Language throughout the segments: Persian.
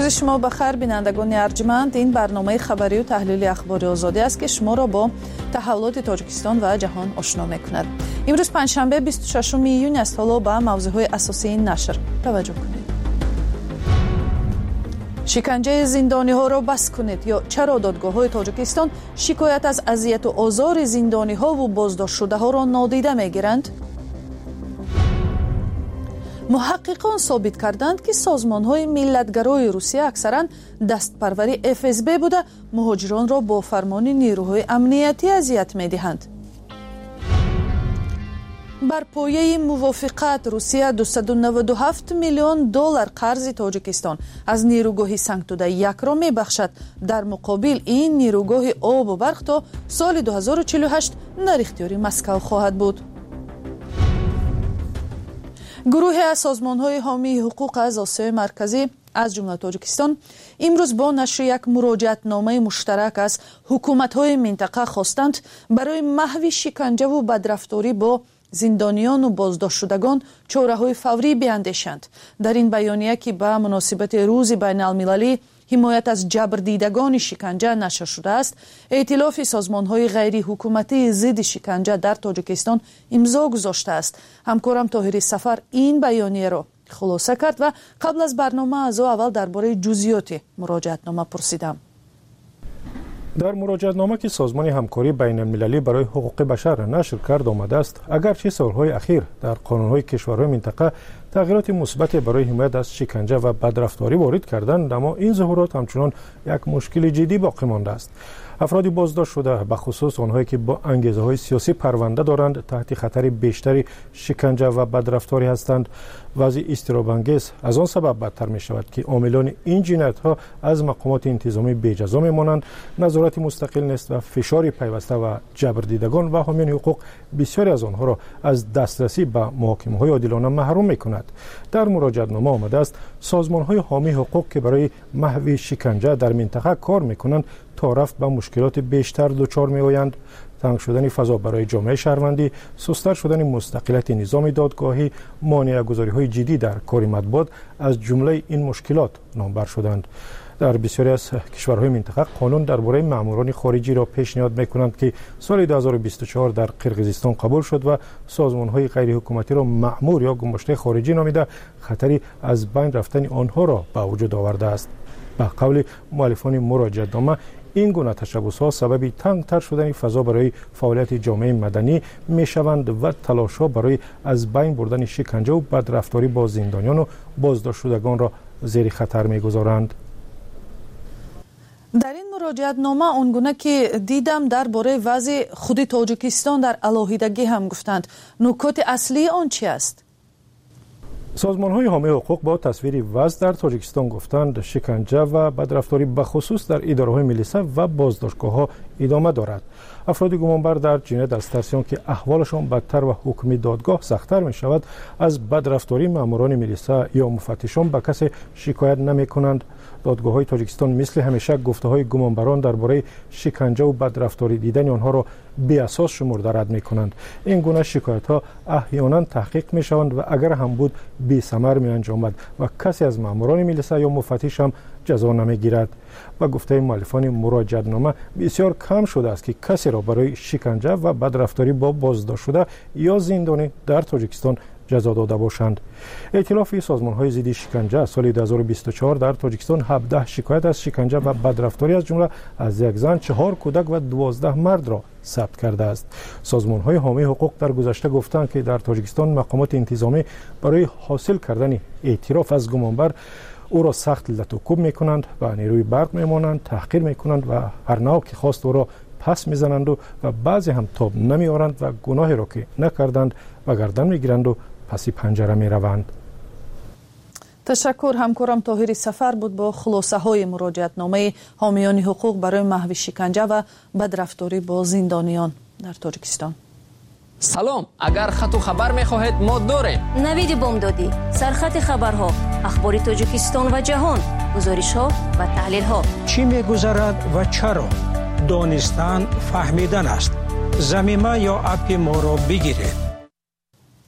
شما بخیر بینندگان ارجمند. این برنامه خبری و تحلیلی اخباری آزادی است که شما را با تحولات تاجیکستان و جهان آشنا می‌کند. امروز پنجشنبه 26 ایون است. حالا به موضوعات اساسی این نشر توجه کنید. شکنجه زندانی ها را بس کنید یا چرا دادگاه های تاجیکستان شکایت از اذیت و آزار زندانی ها و بازداشت شده ها را نادیده میگیرند؟ محققان ثابت کردند که سازمان های ملتگرای روسیه اکثرا دستپروری FSB بوده مهاجران را با فرمان نیروهای امنیتی اذیت میدهند. بر پایه موافقت روسیه 297 میلیون دلار قرض تاجیکستان از نیروگاه سنگتوده یک را میبخشد. در مقابل این نیروگاه آب و برق تا سال 2048 در اختیار مسکو خواهد بود. گروهی از سازمان‌های حامی حقوق از آسیای مرکزی از جمله تاجیکستان امروز با نشر یک مراجعتنامه مشترک از حکومت‌های منطقه خواستند برای محو شکنجه و بدرفتاری با زندانیان و بازداشت شدگان چاره‌های فوری بیاندیشند. در این بیانیه که به مناسبت روز بین المللی حمایت از جبر دیدگان شکنجه نشر شده است، ائتلاف سازمان‌های غیر حکومتی ضد شکنجه در تاجیکستان امضا گذاشته است. همکارم طاهری سفر این بیانیه را خلاصه کرد و قبل از برنامه از او اول درباره جزئیات مراجعتنامه پرسیدم. در مراجعتنامه که سازمان همکاری بین المللی برای حقوق بشر نشر کرد آمده است اگرچه سالهای اخیر در قانون‌های کشورهای منطقه تغییرات مثبت برای حمایت از شکنجه و بدرفتاری وارد کردند، اما این ظهورات همچنان یک مشکل جدی باقی مانده است. افراد بازداشت شده به خصوص آنهایی که با انگیزه‌های سیاسی پرونده دارند تحت خطر بیشتری شکنجه و بدرفتاری هستند. وضع اضطراب‌انگیز از آن سبب بدتر می شود که عاملان این جنایت‌ها از مقامات انتظامی بی‌جزا می‌مانند، نظارت مستقل نیست و فشار پیوسته و جبر دیدگان و حامیان حقوق بسیاری از آنها را از دسترسی به محاکمه‌های عادلانه محروم می‌کند. در مراجعتنامه آمده است سازمان‌های حامی حقوق که برای محو شکنجه در منطقه کار می‌کنند تا رفت به مشکلات بیشتر دچار می‌آیند. تنگ شدن فضا برای جامعه شهروندی، سست‌تر شدن مستقلیت نظام دادگاهی، مانع‌گذاری‌های جدی در کار مطبوعات از جمله این مشکلات نامبر شدند. در بسیاری از کشورهای منطقه قانون درباره ماموران خارجی را پیشنهاد می‌کنند که سال 2024 در قرقیزستان قبول شد و سازمان‌های غیر حکومتی را مأمور یا گماشته خارجی نامیده خطری از بین رفتن آنها را به وجود آورده است. به قول مؤلفان مراجعتنامه این گونه تشبس‌ها سبب تنگ‌تر شدن فضا برای فعالیت جامعه مدنی می‌شوند و تلاش‌ها برای از بین بردن شکنجه و بدرفتاری با زندانیان و بازداشت شدگان را زیر خطر می‌گذارند. در این مراجعتنامه آنگونه که دیدم درباره وضع خود تاجیکستان در علاهیدگی هم گفتند. نکات اصلی آن چی است؟ سازمان‌های حامی حقوق با تصویر وضع در تاجیکستان گفتند شکنجه و بدرفتاری به خصوص در اداره‌های ملیسه و بازداشتگاه‌ها ادامه دارد. افراد گمانبر در جنایت از ترسیان که احوالشان بدتر و حکم دادگاه سخت‌تر می‌شود از بدرفتاری ماموران ملیسه یا مفتشان به کسی شکایت نمی‌کنند. دادگاه‌های تاجیکستان مثل همیشه گفته‌های گمانبران درباره شکنجه و بدرفتاری دیدن آنها را بی‌اساس شمرده رد می‌کنند. این گونه شکایت‌ها احیانا تحقیق می‌شوند و اگر هم بود بی‌ثمر می‌انجامد و کسی از ماموران ملیسه یا مفتش هم جزا نمی‌گیرد. و گفته مؤلفان مراجعتنامه بسیار کم شده است که کسی را برای شکنجه و بدرفتاری با بازداشت شده یا زندانی در تاجیکستان جزا داده باشند. ائتلاف سازمان‌های ضد شکنجه سال 2024 در تاجیکستان 17 شکایت از شکنجه و بدرفتاری از جمله از یک زن، 4 کودک و 12 مرد را ثبت کرده است. سازمان‌های حامی حقوق در گذشته گفتند که در تاجیکستان مقامات انتظامی برای حاصل کردن اعتراف از گمانبر او را سخت لطوکوب می‌کنند و نیروی برق می‌مانند، تحقیر می‌کنند و هر نوع که خواست او را پس می‌زنند و بعضی هم تاب نمی‌آورند و گناهی را که نکردند و گردن می‌گیرند و پس پنجره می‌روند. تشکر. همکارم طاهری سفر بود با خلاصه های مراجعتنامه حامیان حقوق برای محو شکنجه و بدرفتاری با زندانیان در تاجیکستان. سلام، اگر خط و خبر می‌خواهید ما داریم. نوید بامدادی، سرخط خبرها، اخبار تاجیکستان و جهان، گزارش‌ها و تحلیل‌ها. چی می‌گذرد و چرا؟ دانستن فهمیدن است. ضمیمه یا اپ ما را بگیرید.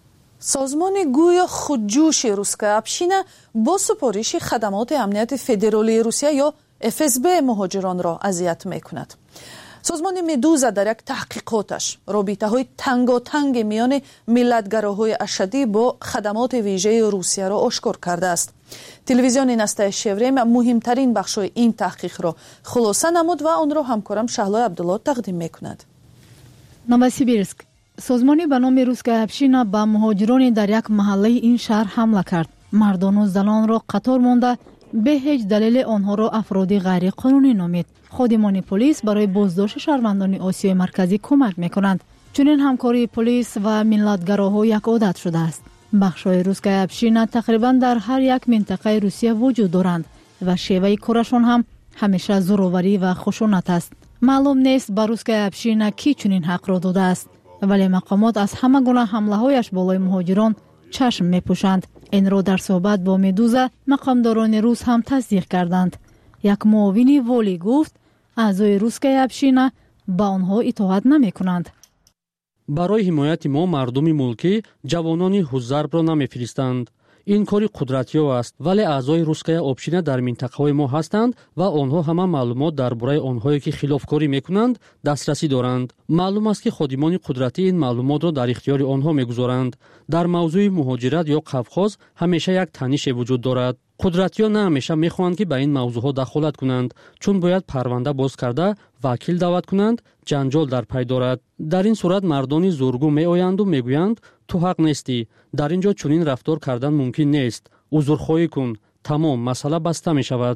سازمان گویا خودجوش روسکه ابشینا با سپارش خدمات امنیت فدرالی روسیه یا FSB مهاجران را اذیت میکند. سازمان مدوزا در یک تحقیقاتش رابطه‌های تنگاتنگ میان ملتگراهای اشدی با خدمات ویژه روسیه را آشکار کرده است. تلویزیون نسته شوریم مهمترین بخش‌های این تحقیق را خلاصه نمود و آن را همکارم شهلا عبدالله تقدیم میکند. نووسیبیرسک سازمانی به نام روسکه ابشینا به مهاجران در یک محله این شهر حمله کرد. مردان و زنان را قطار مانده به هیچ دلیل آنها را افراد غیر قانونی نامید. خادمان پلیس برای بازداشت شهروندان آسیای مرکزی کمک میکنند. چنین همکاری پلیس و ملتگراها یک عادت شده است. بخش‌های روسکه ابشینا تقریبا در هر یک منطقه روسیه وجود دارند و شیوه کارشان هم همیشه زورآوری و خشونت است. معلوم نیست به روسکه ابشینا کی چنین حق را داده است، ولی مقامات از همه گونه حمله‌هایش بالای مهاجران چشم می‌پوشند. این را در صحبت با مدوزا مقامداران روس هم تصدیق کردند. یک معاون والی گفت اعضای روسکه ابشینا با آنها اطاعت نمی‌کنند. برای حمایت ما مردم ملکی جوانان حزب را نمی‌فرستند. این کاری قدرتی‌ها است، ولی اعضای روسکه ابشینا در منطقه‌های ما هستند و آنها همه معلومات درباره آنهایی که خلافکاری می‌کنند دسترسی دارند. معلوم است که خادمان قدرتی این معلومات را در اختیار آنها می‌گذارند. در موضوع مهاجرت یا قفقاز همیشه یک تنش وجود دارد. قدرتی‌ها نه همیشه می‌خواهند که به این موضوعات دخالت کنند، چون باید پرونده باز کرده وکیل دعوت کنند، جنجال در پی دارد. در این صورت مردانی زورگو می‌آیند و می‌گویند تو حق نیستی، در اینجا چنین رفتار کردن ممکن نیست، عذرخواهی کن، تمام مسئله بسته می‌شود.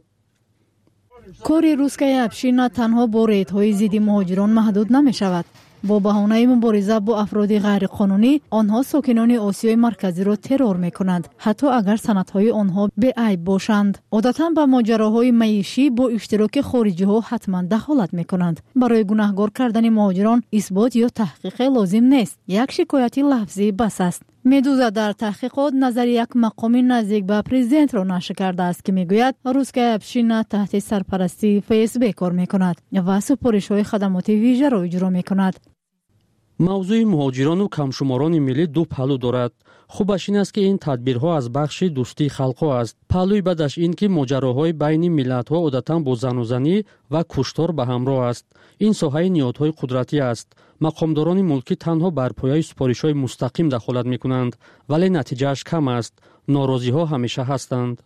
کاری روسکه ابشینا تنها با ریدهای ضد مهاجران محدود نمی‌شود. با بهانه مبارزه با افراد غیر قانونی آنها ساکنان آسیای مرکزی را ترور می‌کنند، حتی اگر سندهای آنها بی‌عیب باشند. عادتاً به ماجراهای معیشی با اشتراک خارجی‌ها حتما دخالت می‌کنند. برای گناهکار کردن مهاجران اثبات یا تحقیق لازم نیست، یک شکایت لفظی بس است. مدوزا در تحقیقات نظر یک مقام نزدیک به پرزیدنت را نشر کرده است که میگوید روسکه ابشینا تحت سرپرستی FSB کار میکند و سپارش‌های خدمات ویژه را اجرا میکند. موضوع مهاجران و کمشماران ملی دو پهلو دارد. خوبش این است که این تدبیرها از بخش دوستی خلق‌ها است. پهلوی بعدش این که ماجراهای بین ملت‌ها عادتاً با زنی و کشتار به همراه است. این ساحه نیازهای قدرتی است. مقامداران ملکی تنها بر پایه سپارش‌های مستقیم دخالت می‌کنند، ولی نتیجهش کم است. ناراضی‌ها همیشه هستند.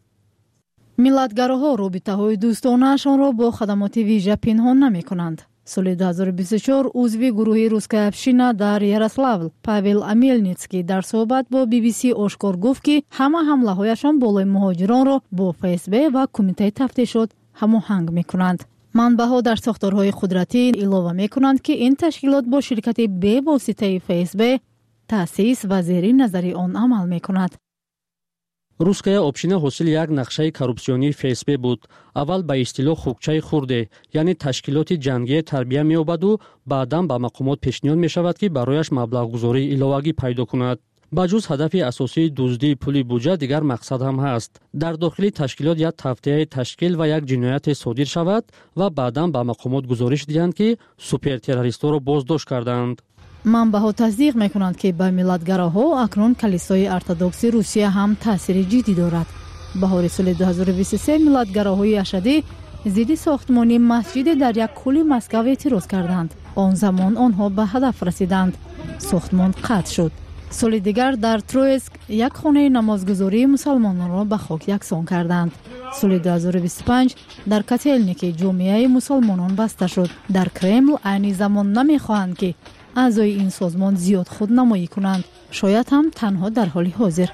ملتگراها رابطه‌های دوستانه‌شان را با خدمات ویژه پنهان نمی‌کنند. سال 2024 عضو گروه روسکه ابشینا در یاروسلاول پاول امیلنیتسکی در صحبت با BBC آشکار گفت که همه حمله‌هایشان بالای مهاجران را با FSB و کمیته تفتیشات هماهنگ می‌کنند. منبع‌ها در ساختارهای قدرتی اضافه می‌کنند که این تشکیلات با شرکت به واسطه FSB تأسیس و زیر نظر آن عمل می‌کند. روسکه ابشینا حاصل یک نقشه کورپسیونی FSB بود. اول به اصطلاح خوکچه خورده، یعنی تشکیلات جنگی تربیه می‌یابد و بعداً به مقامات پیشنهاد می‌شود که برایش مبلغ گذاری الهه‌ای پیدا کند. بجز هدف اساسی دزدی پول بودجه دیگر مقصد هم هست. در داخل تشکیلات یک تفتیه تشکیل و یک جنایت صادر شود و بعداً به مقامات گزارش دهند که سوپر تروریست‌ها را بازداشت کردند. منبع‌ها تصدیق می‌کنند که به ملتگراها اکنون کلیسای ارتدوکس روسیه هم تأثیر جدی دارد. بهار سال 2023 ملتگراهای اشدی ضد ساختمان مسجد در یک کولی مسکو اعتراض کردند. آن زمان آنها به هدف رسیدند. ساختمان قطع شد. سال دیگر در ترویسک یک خانه نمازگزاری مسلمانان را به خاک یکسان کردند. سال 2025 در کاتلنیک جامعه مسلمانان بسته شد. در کرمل عین زمان نمی‌خواهند که اعضای این سازمان زیاد خود نمایی کنند، شاید هم تنها در حال حاضر.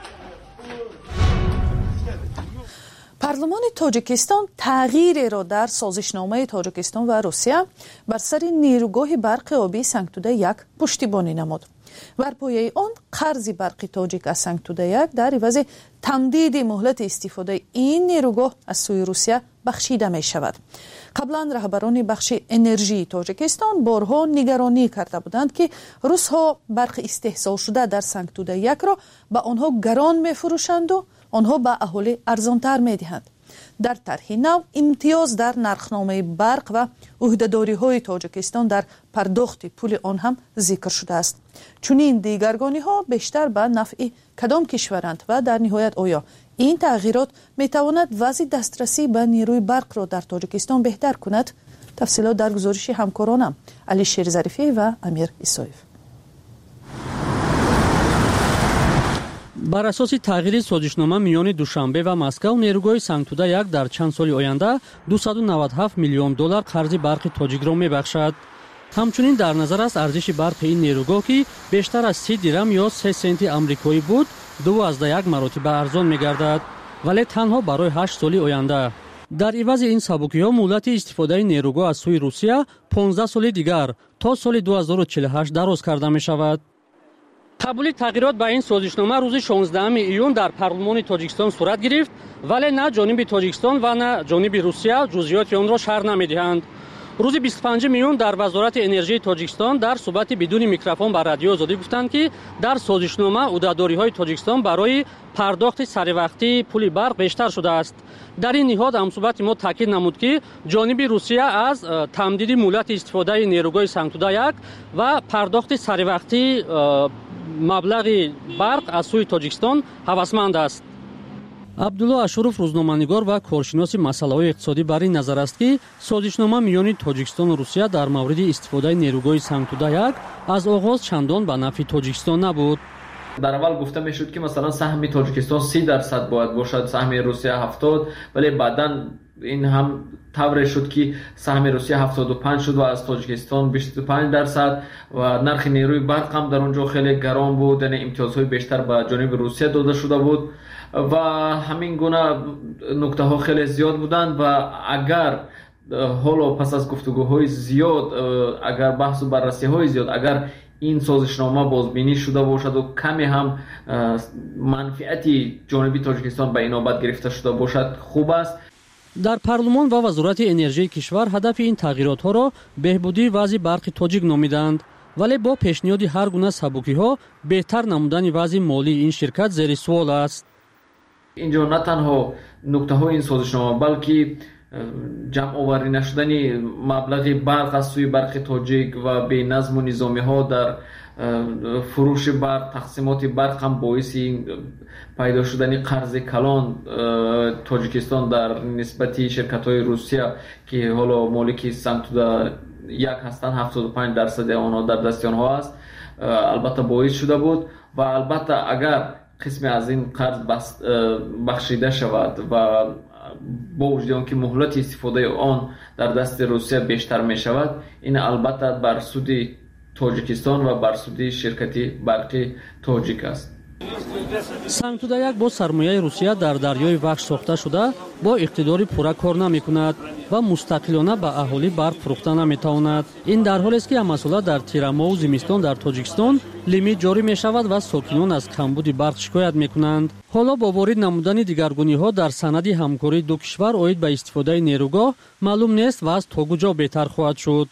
پارلمان تاجیکستان تغییری را در سازشنامه تاجیکستان و روسیه بر سر نیروگاه برق آبی سنگتوده یک پشتیبانی نمود. بر پایه آن قرض برق تاجیک از سنگتوده یک در عوض تمدید مهلت استفاده این نیروگاه از سوی روسیه بخشیده می شود. قبلا رهبران بخش انرژی تاجیکستان بارها نگرانی کرده بودند که روس‌ها برق استحصال شده در سنگتوده یک را به آنها گران می فروشند و آنها به اهالی ارزانتر می دهند. در طرح نو امتیاز در نرخنامه برق و عهده‌داری‌های تاجیکستان در پرداخت پول آن هم ذکر شده است. چنین دیگرگانی‌ها بیشتر به نفع کدام کشورند و در نهایت آیا این تغییرات میتواند وضع دسترسی به نیروی برق را در تاجیکستان بهتر کند؟ تفصیلات در گزارش همکارانم علی شیر ظریفی و امیر ایسایف. بر اساس تغییر سازشنامه میان دوشنبه و مسکو، نیروگاه سنگتوده یک در چند سال آینده 297 میلیون دلار قرض برق تاجیک را میبخشد. همچنین در نظر است ارزش برق این نیروگاه که بیشتر از 30 درم یا 3 سنت آمریکایی بود 2.1 مرتبه ارزان میگردد، ولی تنها برای 8 سال آینده. در عوض این سبکی‌ها مهلت استفاده نیروگاه از سوی روسیه 15 سال دیگر تا سال 2048 دراز کرده می شود. قبول تغییرات به این سازشنامه روز 16 ایون در پارلمان تاجیکستان صورت گرفت، ولی نه جانب تاجیکستان و نه جانب روسیه جزئیات آن را شرح نمی‌دهند. روز 25 میون در وزارت انرژی تاجیکستان در صحبت بدون میکروفون بر رادیو آزادی گفتند که در سازشنامه عهده‌داری‌های تاجیکستان برای پرداخت سریوقتی پول برق بیشتر شده است. در این نهاد همصحبت ما تاکید نمود که جانب روسیه از تمدید مهلت استفاده نیروگاه سنگتوده یک و پرداخت سریوقتی مبلغ برق از سوی تاجیکستان هوسمند است. عبدالله اشرف روزنامه‌نگار و کارشناس مسائل اقتصادی بر این نظر است که سازشنامه میان تاجیکستان و روسیه در مورد استفاده نیروگاه سنگتوده یک از آغاز چندان به نفع تاجیکستان نبود. در اول گفته میشد که مثلا سهم تاجیکستان 30% باید باشد، سهم روسیه 70%، ولی بعداً این هم طور شد که سهم روسیه 75 شد و از تاجیکستان 25% و نرخ نیروی برق هم در اونجا خیلی گران بود، یعنی امتیازهای بیشتر به جانب روسیه داده شده بود و همین گونه نکته ها خیلی زیاد بودند و اگر حالا پس از گفتگوهای زیاد، اگر بحث و بررسی های زیاد، اگر این سازشنامه بازبینی شده باشد و کمی هم منفعتی جانبی تاجیکستان به اینابت گرفته شده باشد خوب است. در پارلمان و وزارت انرژی کشور هدف این تغییرات ها را بهبودی وضع برق تاجیک نامیدند، ولی با پیشنهاد هر گونه سبکی ها بهتر نمودن وضع مالی این شرکت زیر سوال است. اینجا نه تنها نکته های این سازشنامه بلکه جمع آوری نشدن مبلغ برق از سوی برق تاجیک و به نظم و نظامی ها در فروش برق، تقسیمات برق هم باعث پیدا شدن قرض کلان تاجیکستان در نسبت شرکت های روسیه که حالا مالک سنگتوده یک هستند، 75% آنها در دست آنها است، البته باعث شده بود و البته اگر قسمی از این قرض بخشیده شود و با وجود آنکه مهلت استفاده آن در دست روسیه بیشتر می شود، این البته بر سود تاجیکستان و بر سود شرکت برقی تاجیک است. سنگتوده یک با سرمایه روسیه در دریای وخش ساخته شده با اقتدار پورا کار نمی کند و مستقلانه به اهالی برق فروخته نمی تواند. این در حالی است که مسئله در تیرما و زمستان در تاجیکستان لیمیت جاری می شود و ساکنان از کمبود برق شکایت می کنند. حالا با وارد نمودن دیگرگونی ها در سند همکاری دو کشور عاید به استفاده نیروگاه معلوم نیست و از تا کجا بهتر خواهد شد.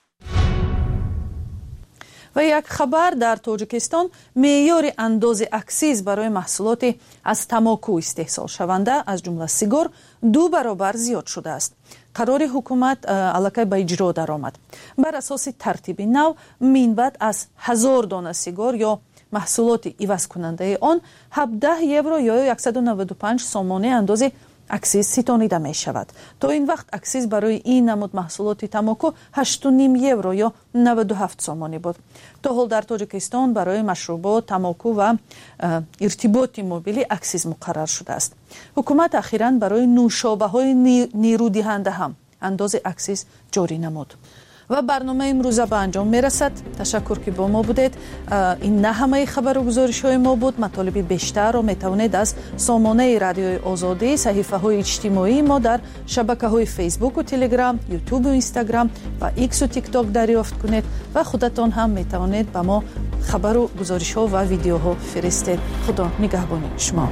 و یک خبر در تاجیکستان معیار اندازه اکسیز برای محصولات از تماکو استحصال شونده از جمله سیگار 2 برابر زیاد شده است. قرار حکومت الکی به اجرا درآمد. بر اساس ترتیب نو منبت از 1000 دانه سیگار یا محصولات عوض کننده آن 17 یورو یا 195 سامانه اندازه اکسیز ستانیده می شود. تا این وقت اکسیز برای این نمود محصولات تماکو 8.5 یورو یا 97 سامانه بود. تا حال در تاجیکستان برای مشروبات، تماکو و ارتباط موبیلی اکسیز مقرر شده است. حکومت اخیراً برای نوشابه های نیرودهنده هم اندازه اکسیز جاری نمود. و برنامه امروز به انجام میرسد. تشکر که با ما بودید. این نه همه خبر و گزارش های ما بود. مطالب بیشتر رو میتوانید از سامانه رادیوی آزادی، صحیفه های اجتماعی ما در شبکه های فیسبوک و تلگرام، یوتیوب و اینستاگرام و ایکس و تیک تاک دریافت کنید و خودتان هم میتوانید به ما خبر و گزارش ها و ویدیوها فرستید. خدا نگهبان شما.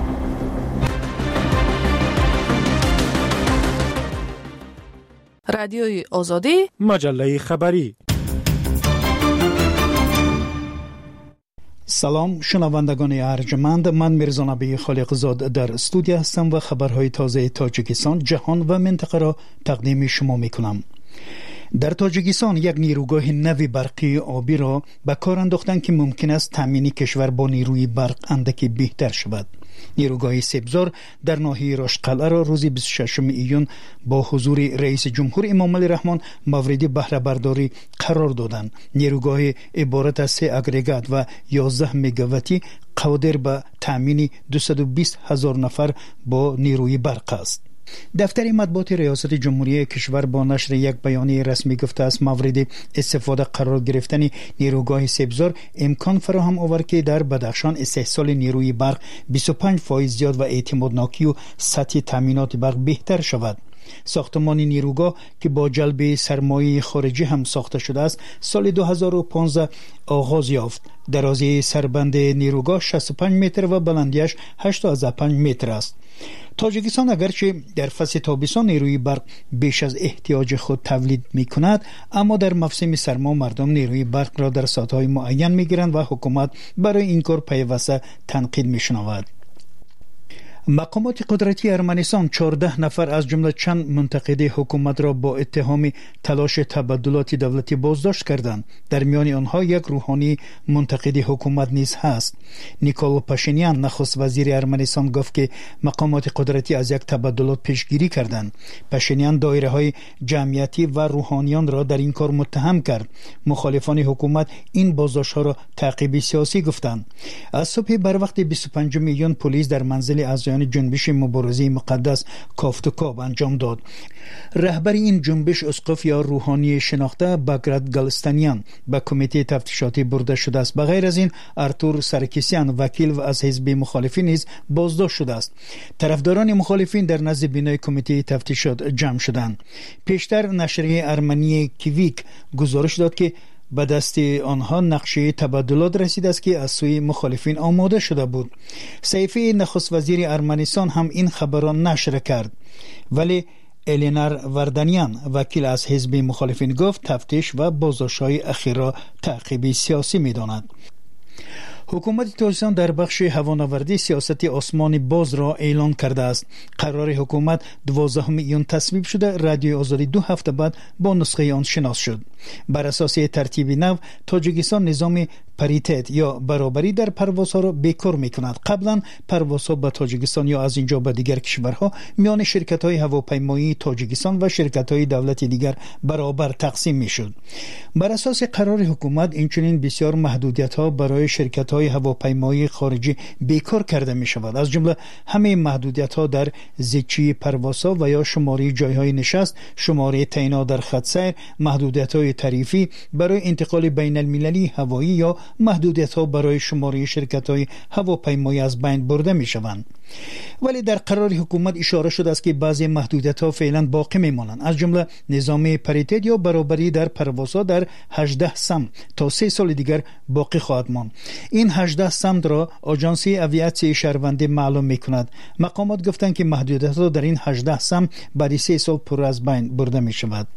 رادیوی آزادی، مجله خبری. سلام شنوندگان ارجمند، من میرزا نبی خالقزاد در استودیو هستم و خبرهای تازه تاجیکستان، جهان و منطقه را تقدیم شما میکنم. در تاجیکستان یک نیروگاه نوی برقی آبی را به کار انداختند که ممکن است تامین کشور با نیروی برق اندکی بهتر شود. نیروگاه سبزار در ناحیه راشقلعه را روز 26 ایون با حضور رئیس جمهور امام علی رحمان مورد بهره برداری قرار دادند. نیروگاه عبارت از 3 اگریگات و 11 مگاواتی قادر به تامین 220,000 نفر با نیروی برق است. دفتر مطبوعات ریاست جمهوری کشور با نشر یک بیانیه رسمی گفته است مورد استفاده قرار گرفتن نیروگاه سبزار امکان فراهم آورد که در بدخشان استحصال نیروی برق 25% زیاد و اعتمادناکی و سطح تامینات برق بهتر شود. ساختمان نیروگاه که با جلب سرمایه خارجی هم ساخته شده است سال 2015 آغاز یافت. درازی سربند نیروگاه 65 متر و بلندیش 8.5 متر است. تاجیکستان اگرچه در فصل تابستان نیروی برق بیش از احتیاج خود تولید می کند، اما در موسم سرما مردم نیروی برق را در ساعتهای معین می گیرند و حکومت برای این کار پیوسته تنقید می شنود. مقامات قدرتی ارمنستان 14 نفر از جمله چند منتقد حکومت را با اتهام تلاش تبادلات دولتی بازداشت کردند. در میان آنها یک روحانی منتقد حکومت نیز هست. نیکول پاشینیان نخست وزیر ارمنستان گفت که مقامات قدرتی از یک تبادلات پیشگیری کردند. پاشینیان دایره های جمعیتی و روحانیان را در این کار متهم کرد. مخالفان حکومت این بازداشت ها را تعقیب سیاسی گفتند. از صبح بر وقت 25 میلیون پلیس در منزل اعضای جنبش مبارزه مقدس کافتوکاب انجام داد. رهبر این جنبش اسقف یا روحانی شناخته باگرات گالستانیان به کمیته تفتیشاتی برده شده است. بغیر از این ارتور سرکیسیان وکیل و از حزب مخالفین نیز بازداشت شده است. طرفداران مخالفین در نزد بینای کمیته تفتیشات جمع شدند. پیشتر نشریه ارمنی کیویک گزارش داد که به دست آنها نقشه تبادلات رسید است که از سوی مخالفین آماده شده بود. صحیفه نخست وزیر ارمنستان هم این خبر را نشر کرد، ولی الینار وردانیان وکیل از حزب مخالفین گفت تفتیش و بازداشت‌های اخیر را تعقیب سیاسی می‌داند. حکومت تاجیکستان در بخش هوانوردی سیاست آسمان باز را اعلان کرده است. قرار حکومت 12 ایون تصویب شده. رادیو آزادی 2 هفته بعد با نسخه آن شناس شد. بر اساس ترتیب نو تاجیکستان نظام پریتت یا برابری در پروازها را بیکار می‌کند. قبلا پروازها به تاجیکستان یا از اینجا به دیگر کشورها میان شرکت‌های هواپیمایی تاجیکستان و شرکت‌های دولتی دیگر برابر تقسیم می‌شد. بر اساس قرار حکومت اینچنین بسیار محدودیت‌ها برای شرکت‌های هواپیمایی خارجی بیکار کرده می‌شود. از جمله همه محدودیت‌ها در زیچی پروازها و یا شماره جای‌های نشست، شماره تعیینات در خط سیر، محدودیت‌های تعریفی برای انتقال بین‌المللی هوایی یا محدودیت‌ها برای شماره شرکت‌های هواپیمایی از بین برده می‌شوند. ولی در قرار حکومت اشاره شده است که بعضی محدودیت‌ها فعلا باقی می‌مانند. از جمله نظام پریتت یا برابری در پروازها در 18 سمت تا 3 سال دیگر باقی خواهد ماند. این 18 سمت را آژانس اویاسیون شهروندی معلوم می‌کند. مقامات گفتند که محدودیت‌ها در این 18 سمت بعد 3 سال پر از بین برده می‌شود.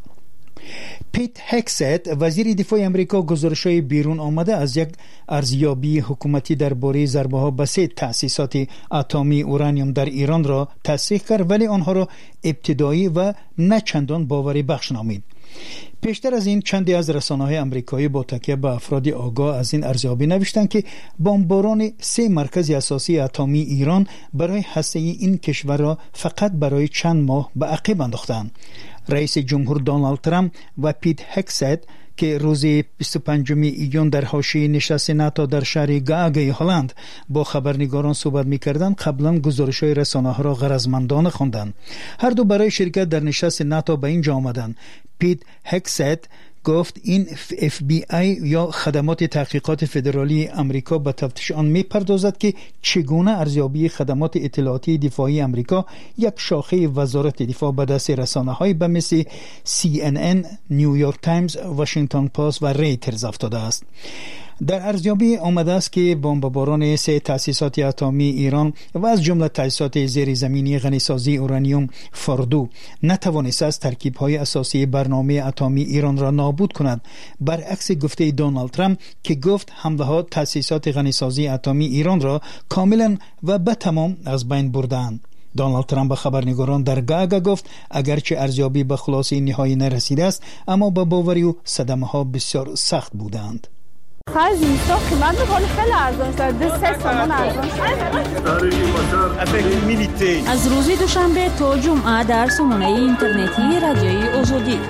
پیت هکست وزیر دفاع امریکا گزارش‌های بیرون آمده از یک ارزیابی حکومتی درباره ضربه‌ها به 3 تأسیسات اتمی اورانیوم در ایران را تصحیح کرد، ولی آنها را ابتدایی و نه چندان باوری بخش نامید. پیشتر از این چندی از رسانه‌های آمریکایی با تکیه به افراد آگاه از این ارزیابی نوشتند که بمباران 3 مرکز اساسی اتمی ایران برای هسته این کشور را فقط برای چند ماه به عقب انداختند. رئیس جمهور دونالد ترامپ و پیت هکست که روز 25 ایون در حاشیه نشست ناتو در شهر گاگای هلند با خبرنگاران صحبت می‌کردند، قبلا گزارش‌های رسانه‌ها را غرضمندانه خواندند. هر دو برای شرکت در نشست ناتو به اینجا آمدند. پیت هکست گفت این FBI یا خدمات تحقیقات فدرالی آمریکا به تفتیش آن می‌پردازد که چگونه ارزیابی خدمات اطلاعاتی دفاعی آمریکا یک شاخه وزارت دفاع به دست رسانه‌های به مثل CNN، نیویورک تایمز، واشنگتن پست و ریترز افتاده است. در ارزیابی آمده است که بمباران 3 تأسیسات اتمی ایران و از جمله تأسیسات زیرزمینی غنیسازی اورانیوم فوردو نتوانسته است ترکیب‌های اساسی برنامه اتمی ایران را نابود کند، برعکس گفته دونالد ترامپ که گفت حمله‌ها تأسیسات غنیسازی اتمی ایران را کاملا و به تمام از بین بردند. دونالد ترامپ به خبرنگاران در گاگا گفت اگرچه ارزیابی به خلاصه نهایی نرسیده است، اما به باوری و صدمه‌ها بسیار سخت بودند. از روز دوشنبه تا جمعه در سامانه اینترنتی رادیوی آزادی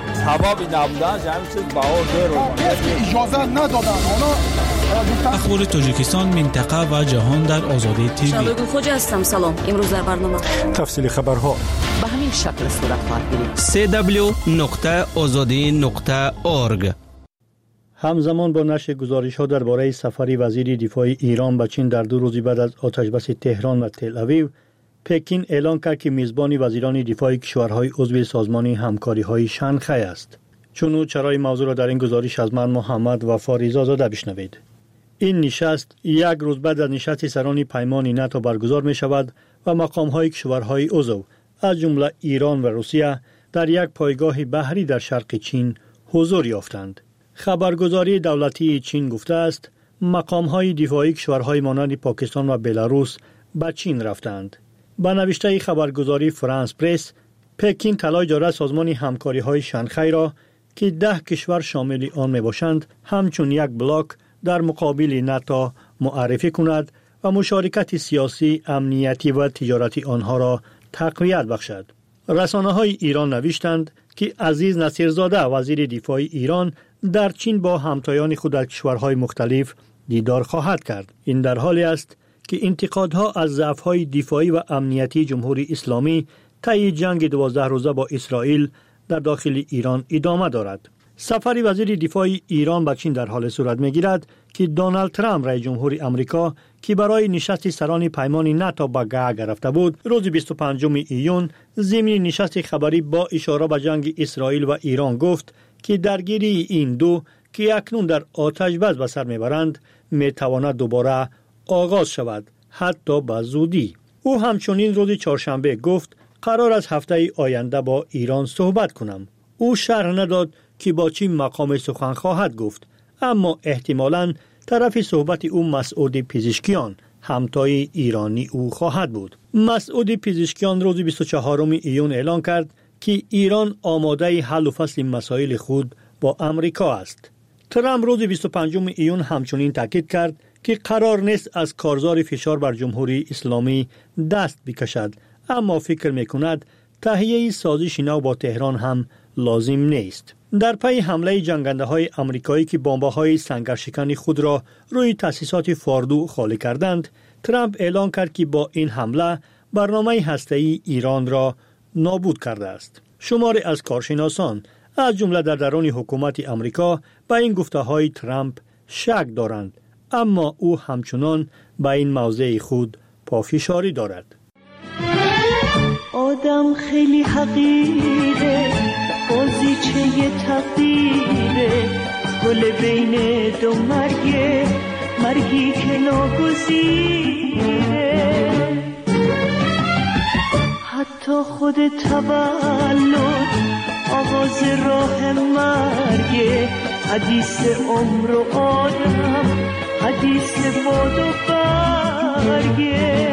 اجازه ندادن اخبار تاجیکستان، منطقه و جهان در آزادی تیوی. شبگون خوجه هستم. سلام. امروز در برنامه تفصیل خبرها به همین شکل صورت خواهد گرفت. www.azadi.org. همزمان با نشر گزارش‌ها درباره سفر وزیر دفاع ایران به چین در 2 روز بعد از آتشبس تهران و تل اویو، پکین اعلام کرد که میزبان وزیران دفاع کشورهای عضو سازمان همکاری‌های شانگهای است. چون چرای موضوع را در این گزارش از من محمد و فاریزا زاده بشنوید. این نشست 1 روز بعد از نشست سران پیمان ناتو برگزار می شود و مقام‌های کشورهای عضو از جمله ایران و روسیه در یک پایگاه بحری در شرق چین حضور یافتند. خبرگزاری دولتی چین گفته است مقام‌های دفاعی کشورهای مانند پاکستان و بلاروس به چین رفتند. با نوشته خبرگزاری فرانس پرس، پکین تلاش دارد سازمان همکاری‌های شانگهای را که 10 کشور شامل آن میباشند همچون یک بلاک در مقابل ناتو معرفی کند و مشارکت سیاسی، امنیتی و تجارتی آنها را تقویت بخشد. رسانه‌های ایران نوشتند که عزیز نصیرزاده وزیر دفاع ایران در چین با همتایان خود در کشورهای مختلف دیدار خواهد کرد. این در حالی است که انتقادها از ضعف‌های دفاعی و امنیتی جمهوری اسلامی طی جنگ 12 روزه با اسرائیل در داخل ایران ادامه دارد. سفر وزیر دفاع ایران به چین در حال صورت می‌گیرد که دونالد ترامپ رئیس جمهور آمریکا که برای نشست سران پیمان ناتو به گاگ رفته بود، روز 25 ایون ضمن نشست خبری با اشاره به جنگ اسرائیل و ایران گفت که درگیری این دو که اکنون در آتش بس به سر میبرند میتواند دوباره آغاز شود، حتی به زودی. او همچنین روز چهارشنبه گفت قرار است هفته آینده با ایران صحبت کنم. او شرح نداد که با چه مقام سخن خواهد گفت، اما احتمالاً طرف صحبت او مسعود پزشکیان همتای ایرانی او خواهد بود. مسعود پزشکیان روز 24 ایون اعلان کرد که ایران آماده حل و فصل مسائل خود با امریکا است. ترامپ روز 25 ایون همچنین تاکید کرد که قرار نیست از کارزار فشار بر جمهوری اسلامی دست بکشد، اما فکر میکند تهیه سازش نو با تهران هم لازم نیست. در پی حمله جنگنده‌های آمریکایی که بمب‌های سنگرشکن خود را روی تأسیسات فوردو خالی کردند، ترامپ اعلان کرد که با این حمله برنامه هسته‌ای ایران را نابود کرده است. شماری از کارشناسان از جمله در درون حکومت آمریکا به این گفته‌های ترامپ شک دارند، اما او همچنان به این موضع خود پافشاری دارد. آدم خیلی حقیره، بازیچه تقدیره، گل بین دو مرگه، مرگی که ناگزیره. حتی خود تولد آغاز راه مرگه، حدیث عمر و آدم، حدیث باد و برگه.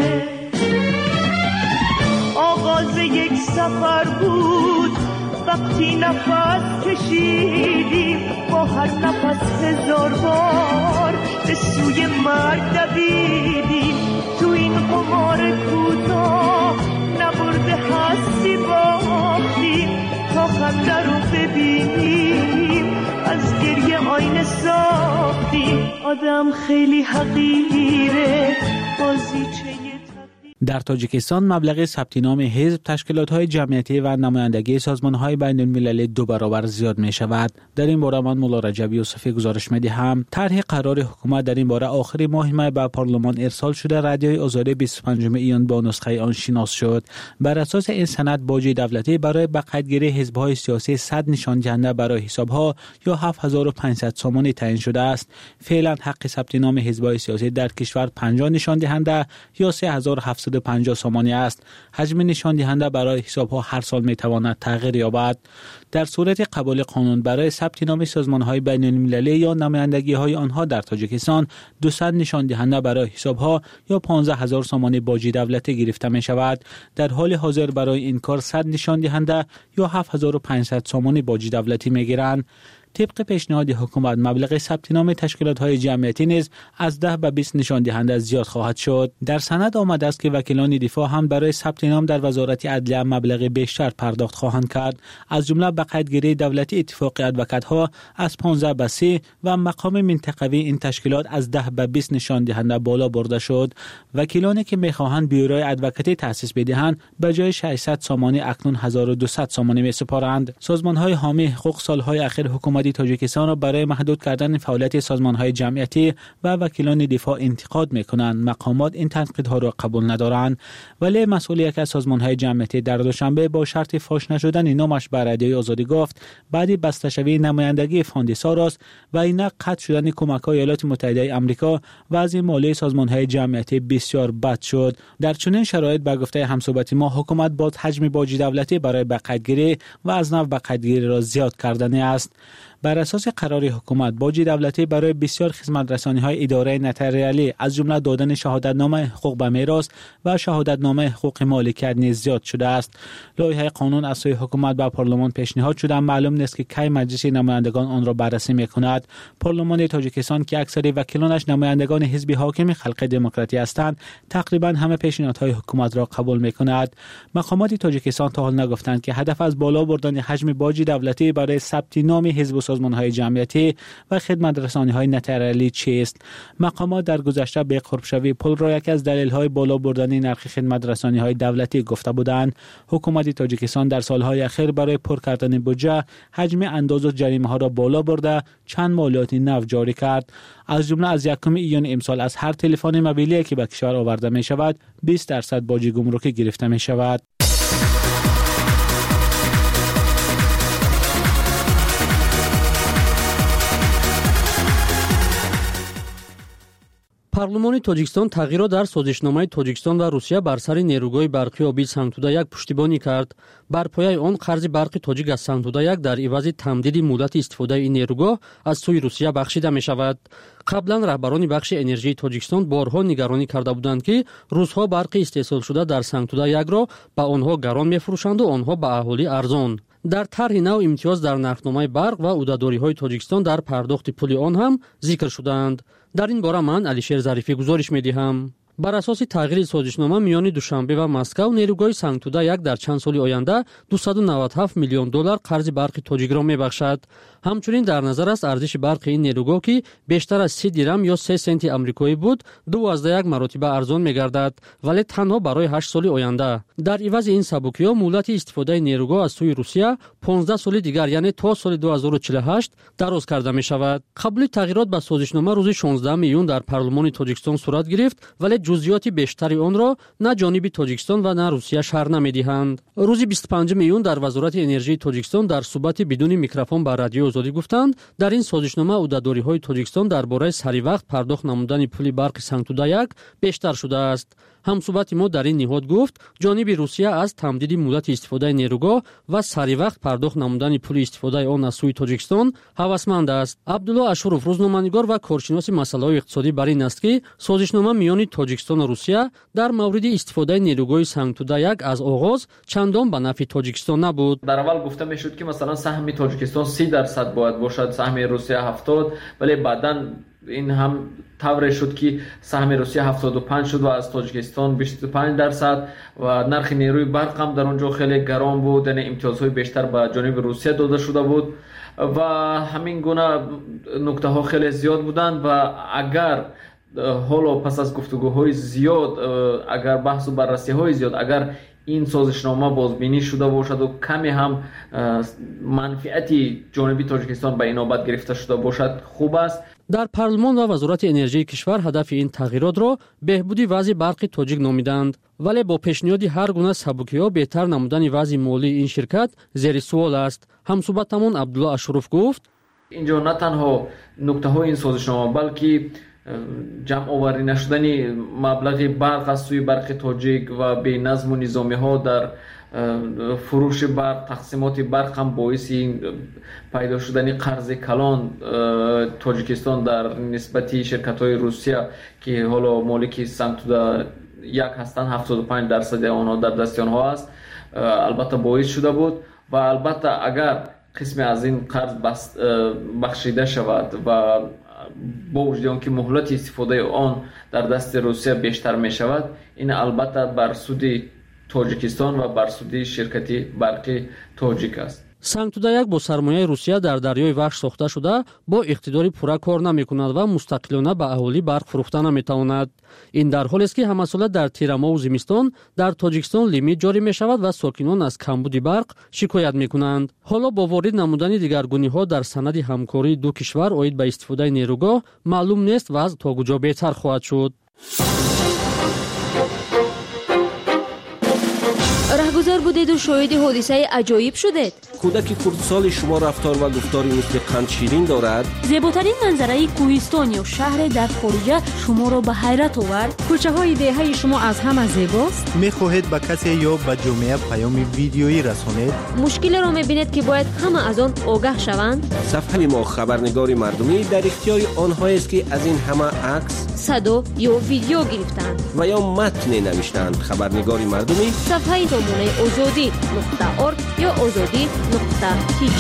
آغاز یک سفر بود وقتی نفس کشیدیم، با هر نفس 1000 بار به سوی مرگ دویدیم. تو این قمار کوتاه نبرده هستی باختیم، تا خنده رو ببینیم از گریه آینه ساختیم. آدم خیلی حقیره، بازیچه در تاجیکستان مبلغ ثبت نام حزب، تشکیلات‌های جمعیتی و نمایندگی سازمان‌های بین‌المللی 2 برابر زیاد می‌شود. در این باره من مولا رجب یوسفی گزارش می‌دهم. طرح قرار حکومت در این باره آخر ماه می به پارلمان ارسال شده رادیوی آزادی 25 ایون با نسخه آن شناس شد. بر اساس این سند باج دولتی برای بقیه‌گیری حزب‌های سیاسی 100 نشان دهنده برای حساب‌ها یا 7500 سامانی تعیین شده است. فعلا حق ثبت نام حزب‌های سیاسی در کشور 50 نشان دهنده یا 3750 سامانی است. حجم نشان دهنده برای حساب‌ها هر سال می‌تواند تغییر یابد. در صورت قبول قانون برای ثبت نام سازمان‌های بین‌المللی یا نمایندگی‌های آنها در تاجیکستان 200 نشان دهنده برای حساب‌ها یا 15000 سامانی باج دولتی گرفته می‌شود. در حال حاضر برای این کار 100 نشان دهنده یا 7500 سامانی باج دولتی می‌گیرند. طبق پیشنهاد حکومت مبلغ ثبت نام تشکیلات‌های جمعیتی نیز از 10 به 20 نشان دهنده زیاد خواهد شد. در سند آمده است که وکیلان دفاع هم برای ثبت نام در وزارت عدلیه مبلغ بیشتر پرداخت خواهند کرد. از جمله بقیه‌گیری دولتی اتفاق ادوکات‌ها از 15 به 30 و مقام منطقوی این تشکیلات از 10 به 20 نشان دهنده بالا برده شد. وکیلانی که می‌خواهند بیوروی ادوکاتی تأسیس بدهند به جای 600 سامانی اکنون 1200 سامانی می‌سپارند. سازمان‌های حامی حقوق سال‌های اخیر حکومت تاجیکستان را برای محدود کردن فعالیت سازمان‌های جمعیتی و وکیلان دفاع انتقاد می‌کنند. مقامات این تنقیدها را قبول ندارند، ولی مسئول یک از سازمان‌های جمعیتی در دوشنبه با شرط فاش نشدن نامش به رادیوی آزادی گفت بعد بسته‌شوی نمایندگی فاند ساروس و این قطع شدن کمک‌های ایالات متحده آمریکا وضع مالی سازمان‌های جمعیتی بسیار بد شد. در چنین شرایط به گفته همصحبت ما حکومت باید حجم باج دولتی برای بقیه‌گیری و از نو بقیه‌گیری را زیاد کردنی است. بر اساس قرار حکومت باج دولتی برای بسیار خدمت رسانی‌های اداره نتریالی از جمله دادن شهادتنامه حقوق به میراث و شهادتنامه حقوق مالکیت نیز زیاد شده است. لایحه قانون از سوی حکومت به پارلمان پیشنهاد شده، معلوم نیست که کی مجلس نمایندگان آن را بررسی می‌کند. پارلمان تاجیکستان که اکثر وکیلانش نمایندگان حزب حاکم خلق دموکراتی هستند، تقریبا همه پیشنهادهای حکومت را قبول می‌کند. مقامات تاجیکستان تا حال نگفتند که هدف از بالا بردن حجم باج دولتی برای ثبت نام حزب سازمان‌های جمعیتی و خدمت رسانی‌های نتریالی چیست؟ مقامات در گذشته به قربشوی پول را یکی از دلایل‌های بالا بردن نرخ خدمت رسانی‌های دولتی گفته بودند. حکومت تاجیکستان در سال‌های اخیر برای پر کردن بودجه حجم انداز و جریمه‌ها را بالا برده چند مالیات نو جاری کرد. از جمله از 1 ایون امسال از هر تلفن موبیلی که به کشور آورده می‌شود 20% باج گمرکی گرفته می‌شود. پارلمانی تاجیکستان تغییرات در سازشنامه تاجیکستان و روسیه بر سر نیروگاه برقی آبی سنگتودا 1 پشتیبانی کرد. بر پایه آن قرض برق تاجیک از سنگتودا 1 در عوض تمدید مدت استفاده این نیروگاه از سوی روسیه بخشیده می شود. قبلا رهبران بخش انرژی تاجیکستان بارها نگرانی کرده بودند که روس‌ها برق استحصال شده در سنگتودا 1 را به آنها گران می‌فروشند و آنها به اهالی ارزان. در طرح نو امتیاز در نرخنامه برق و عده‌داری‌های تاجیکستان در پرداخت پول آن هم ذکر شدند. در این باره من علیشیر ظریفی گزارش می‌دهم. بر اساس تغییر سازشنامه میان دوشنبه و مسکو نیروگاه سنگتودا 1 در چند سال آینده 297 میلیون دلار قرض برق تاجیک را میبخشد. همچنین در نظر است ارزش برق این نیروگاه که بیشتر از 30 درم یا 3 سنت آمریکایی بود 2.1 مرتبه ارزان میگردد، ولی تنها برای 8 سال آینده. در عوض این سبکی‌ها مهلت استفاده نیروگاه از سوی روسیه 15 سال دیگر یعنی تا سال 2048 دراز کرده می شود. قبل تغییرات به سازشنامه روز 16 میلیون در پارلمان تاجیکستان صورت گرفت، ولی جزئیات بیشتری آن را نه جانب تاجیکستان و نه روسیه شرح نمی‌دهند. روز 25 میلیون در وزارت انرژی تاجیکستان در صحبت بدون میکروفون با رادیو آزادی گفتند در این سازشنامه عده‌داری‌های تاجیکستان درباره سری وقت پرداخت نمودن پول برق سنگتودا 1 بیشتر شده است. همصحبت ما در این نهاد گفت جانب روسیه از تمدید مدت استفاده نیروگاه و سری وقت پرداخت نمودن پول استفاده آن از سوی تاجیکستان هوسمند است. عبدالله اشروف روزنامه‌نگار و کارشناس مسائل اقتصادی بر این است که سازشنامه میان تاجیکستان و روسیه در مورد استفاده نیروگاه سنگتودا 1 از آغاز چندان به نفع تاجیکستان نبود. در اول گفته میشد که مثلا سهم تاجیکستان 30% باید باشد، سهم روسیه 70%، ولی بعداً این هم طور شد که سهم روسیه 75 شد و از تاجیکستان 25% و نرخ نیروی برق هم در اونجا خیلی گران بود، یعنی امتیازهای بیشتر به جانب روسیه داده شده بود و همین گونه نکته ها خیلی زیاد بودند و اگر حالا پس از گفتگوهای زیاد اگر بحث و بررسی‌های زیاد اگر این سازشنامه بازبینی شده باشد و کمی هم منفعتی جانبی تاجیکستان به اینابت گرفته شده باشد خوب است. در پارلمان و وزارت انرژی کشور هدف این تغییرات را بهبودی وضع برق تاجیک نامیدند، ولی با پیشنهاد هر گونه سبکی‌ها بهتر نمودن وضع مالی این شرکت زیر سوال است. همصحبتمون عبدالله اشرف گفت اینجا نه تنها نکته های این سازشنامه بلکه جمع آوری نشدن مبلغ برق از سوی برق تاجیک و بی نظم و نظامی ها در فروش برق، تقسیمات برق هم باعث پیدا شدن قرض کلان تاجیکستان در نسبت شرکت های روسیه که حالا مالک سنتودا یک هستند، 75% آنها در دست آنها است، البته باعث شده بود. و البته اگر قسمی از این قرض بخشیده شود و با وجود آنکه مهلت استفاده آن در دست روسیه بیشتر می شود، این البته بر سود تاجیکستان و بر سود شرکت برقی تاجیک است. سنتودا یک با سرمایه روسیه در دریای وحش ساخته شده با اقتداری پورا کار نمی کند و مستقلانه به اهالی برق فروخته نمی تواند. این در حالی است که همساله در تیرما و زمستان در تاجیکستان لیمیت جاری می شود و ساکنان از کمبود برق شکایت می کنند. حالا با وارد نمودن دیگرگونی ها در سند همکاری دو کشور اوید به استفاده نیروگاه معلوم نیست وضع تا کجا بهتر خواهد شد. رهگذر بودید و شاهد حادثه عجایب شدید. کودک کردسال شما رفتار و گفتاری مثل قند شیرین دارد. زیباترین منظره کوهستان یا شهر در خارجه شما را به حیرت آورد. کوچه های دهه شما از همه زیباست. میخواهید به کسی یا به جامعه پیام ویدیویی رسانید؟ مشکل را میبینید که باید همه از آن آگاه شوند. صفحه ما خبرنگار مردمی در اختیار آنها است که از این همه عکس، صدا یا ویدیو گرفتند و یا متن نوشتند. خبرنگار مردمی صفحه نمونه azadi.org یا azadi.tj.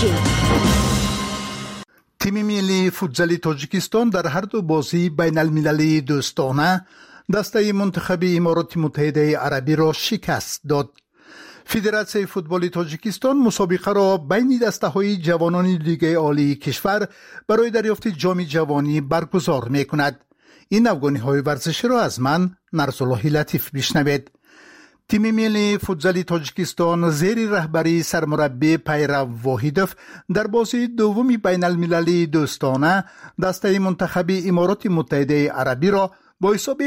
تیم ملی فوتبال تاجیکستان در هر دو بازی بین المللی دوستانه دسته منتخب امارات متحده عربی را شکست داد. فدراسیون فوتبال تاجیکستان مسابقه را بین دسته‌های جوانان لیگ عالی کشور برای دریافت جام جوانی برگزار می‌کند. این افغانی‌های ورزشی را از من نرسالله لطیف بشنوید. تیم ملی فوتبال تاجیکستان زیر رهبری سرمربی پیرو واحدوف در بازی دومی بین المللی دوستانه دسته منتخب امارات متحده عربی را با حساب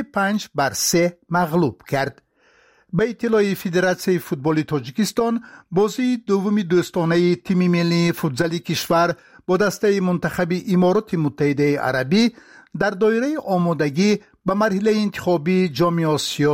5-3 مغلوب کرد. به اطلاع فدراسیون فوتبال تاجیکستان، بازی دومی دوستانه تیم ملی فوتبال کشور با دسته منتخب امارات متحده عربی در دایره آمادگی به مرحله انتخابی جام آسیا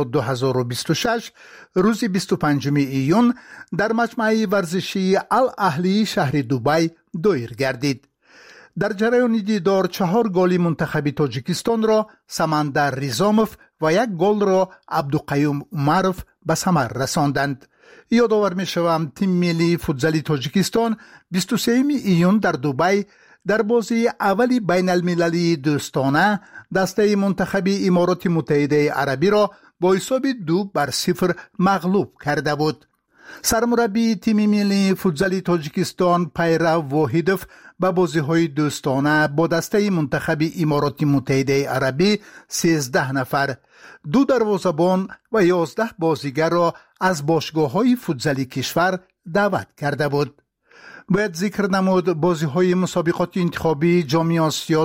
2026 روز 25 ایون در مجمع ورزشی الاهلی شهر دبی دایر گردید. در جریان دیدار 4 گل منتخب تاجیکستان را سمندر ریزاموف و 1 گل را عبدالقیوم عمروف به ثمر رساندند. یادآور می‌شوم تیم ملی فوتبال تاجیکستان 23 ایون در دبی در بازی اولی بین المللی دوستانه دسته منتخب امارات متحده عربی را با حساب 2-0 مغلوب کرده بود. سرمربی تیم ملی فوتبال تاجیکستان پیرو واحدوف به بازی‌های دوستانه با دسته منتخب امارات متحده عربی 13 نفر، 2 دروازه‌بان و 11 بازیگر را از باشگاه‌های فوتبالی کشور دعوت کرده بود. باید ذکر نمود بازی‌های مسابقات انتخابی جام آسیا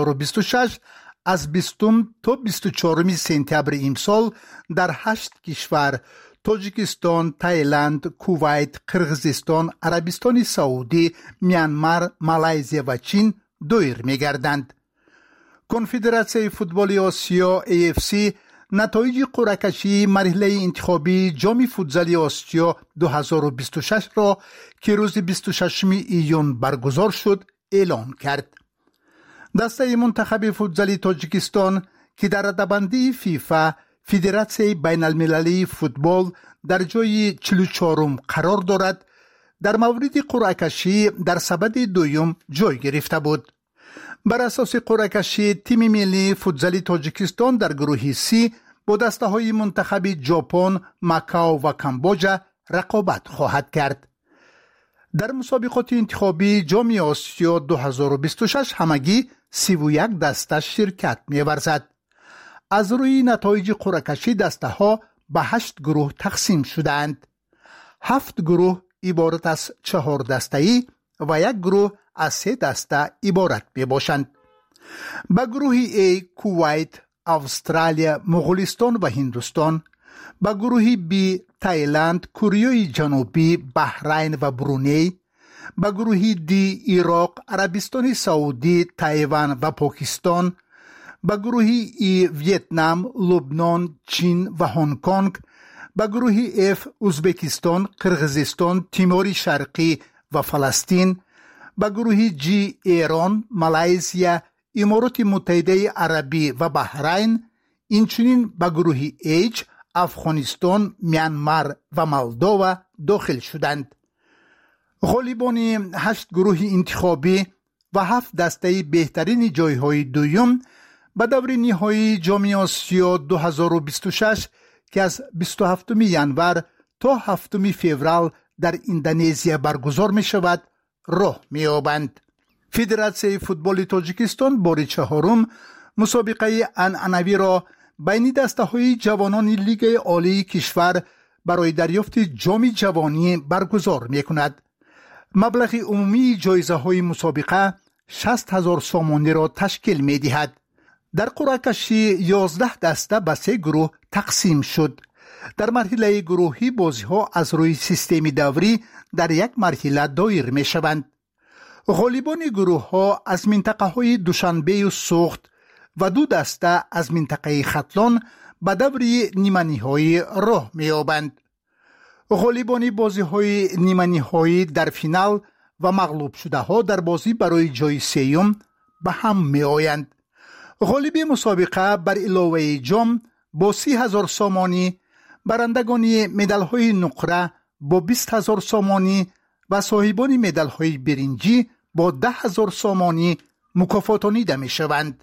2026 از 20 تا 24 سپتامبر امسال در 8 کشور تاجیکستان، تایلند، کویت، قرغیزستان، عربستان سعودی، میانمار، مالایزیا و چین دایر می‌گردند. کنفدراسیون فوتبال آسیا AFC نتایج قرعه کشی مرحله انتخابی جام فوتبال آسیا 2026 را که روز 26 ایون برگزار شد اعلام کرد. دسته منتخب فوتبال تاجیکستان که در رده‌بندی فیفا فدراسیون بین المللی فوتبال در جای 44 قرار دارد، در مورد قرعه کشی در سبد دوم جای گرفته بود. بر اساس قرعه کشی تیم ملی فوتبال تاجیکستان در گروه C با دسته های منتخب ژاپن، ماکائو و کامبوجا رقابت خواهد کرد. در مسابقات انتخابی جام آسیا 2026 همگی 31 دسته شرکت می‌ورزد. از روی نتایج قرعه کشی دسته ها به 8 گروه تقسیم شدند. 7 گروه عبارت از 4 دسته‌ای و 1 گروه از 3 دسته عبارت می باشند. به گروه A کویت، استرالیا، مغولستان و هندوستان، به گروه B تایلند، کره جنوبی، بحرین و برونی، به گروه D عراق، عربستان سعودی، تایوان و پاکستان، به گروه E ویتنام، لبنان، چین و هنگ کنگ، به گروه F ازبکستان، قرقیزستان، تیمور شرقی و فلسطین، به گروه G ایران، مالزیا، امارات متحده عربی و بحرین، اینچنین به گروه H افغانستان، میانمار و مولداوا داخل شدند. غالبان 8 گروه انتخابی و 7 دسته بهترین جایهای دوم به دور نهایی جام آسیا 2026 که از 27 ینور تا 7 فوریه در اندونزیا برگزار می شود راه می یابند. فدراسیون فوتبال تاجیکستان بار چهارم مسابقه عنعنوی را بین دسته‌های جوانان لیگ عالی کشور برای دریافت جام جوانی برگزار می کند. مبلغ عمومی جایزه های مسابقه 60,000 سامانی را تشکیل می دهد. در قرعه کشی 11 دسته به 3 گروه تقسیم شد. در مرحله گروهی بازی ها از روی سیستم دوری در یک مرحله دایر می شوند. غالبان گروه ها از منطقه های دوشنبه و سوخت و 2 دسته از منطقه ختلان به دور نیمه نهایی راه می یابند. غالبان بازی های نیمه نهایی در فینال و مغلوب شده ها در بازی برای جای سوم به هم می آیند. غالب مسابقه بر علاوه جام با 30,000 سامانی، برندگان مدال های نقره با 20,000 سامانی و صاحبان مدال های برنجی با 10,000 سامانی مکافاتانیده می شوند.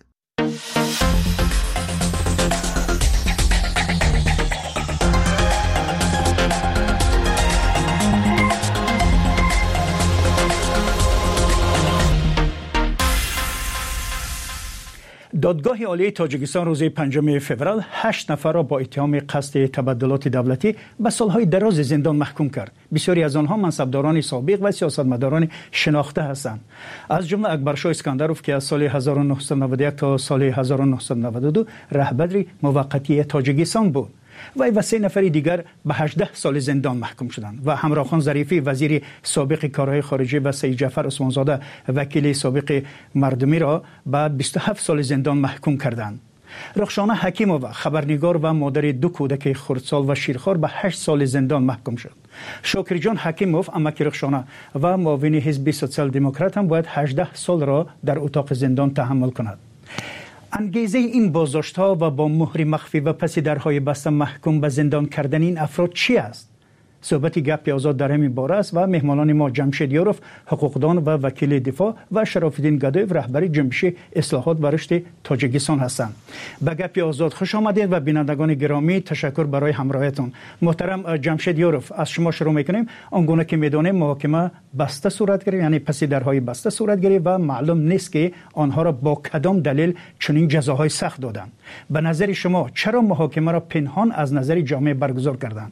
دادگاه عالی تاجیکستان روز 5 فوریه 8 نفر را با اتهام قصد تبدلات دولتی به سالهای دراز زندان محکوم کرد. بسیاری از آنها منصبداران سابق و سیاستمداران شناخته هستند. از جمله اکبرشاه اسکندروف که از سال 1991 تا سال 1992 رهبر موقتی تاجیکستان بود. وی و 3 نفر دیگر به 18 سال زندان محکوم شدند و همراهخان ظریفی وزیر سابق کارهای خارجه و سید جعفر عثمانزاده وکیل سابق مردمی را به 27 سال زندان محکوم کردند. رخشانه حکیمووا خبرنگار و مادر 2 کودک خردسال و شیرخوار به 8 سال زندان محکوم شد. شاکرجان حکیموف امک رخشانه و معاون حزب سوسیال دموکرات هم باید 18 سال را در اتاق زندان تحمل کند. انگیزه این بازداشت‌ها و با مهر مخفی و پس درهای بسته محکوم به زندان کردن این افراد چی است؟ صحبت گپ آزاد در همین باره است و مهمانان ما جمشید یاروف حقوقدان و وکیل دفاع و شراف‌الدین گدایف رهبر جنبش اصلاحات و رشد تاجیکستان هستند. به گپ آزاد خوش آمدید و بینندگان گرامی تشکر برای همراهیتون. محترم جمشید یاروف، از شما شروع می‌کنیم. آنگونه که می‌دانیم محاکمه بسته صورت گرفت، یعنی پس درهای بسته صورت گرفت و معلوم نیست که آنها را با کدام دلیل چنین جزاهای سخت دادند. به نظر شما چرا محاکمه را پنهان از نظر جامعه برگزار کردند؟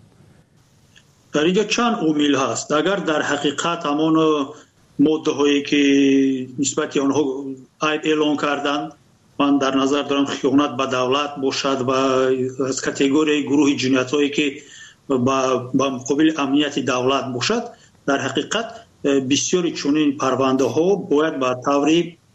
در اینجا چند عامل هست. اگر در حقیقت همان ماده هایی که نسبت آنها عیب اعلان کردن، من در نظر دارم خیانت به دولت باشد و از کاتگوری گروه جنایت هایی که با مقابل امنیت دولت باشد، در حقیقت بسیاری چنین پرونده ها باید به طور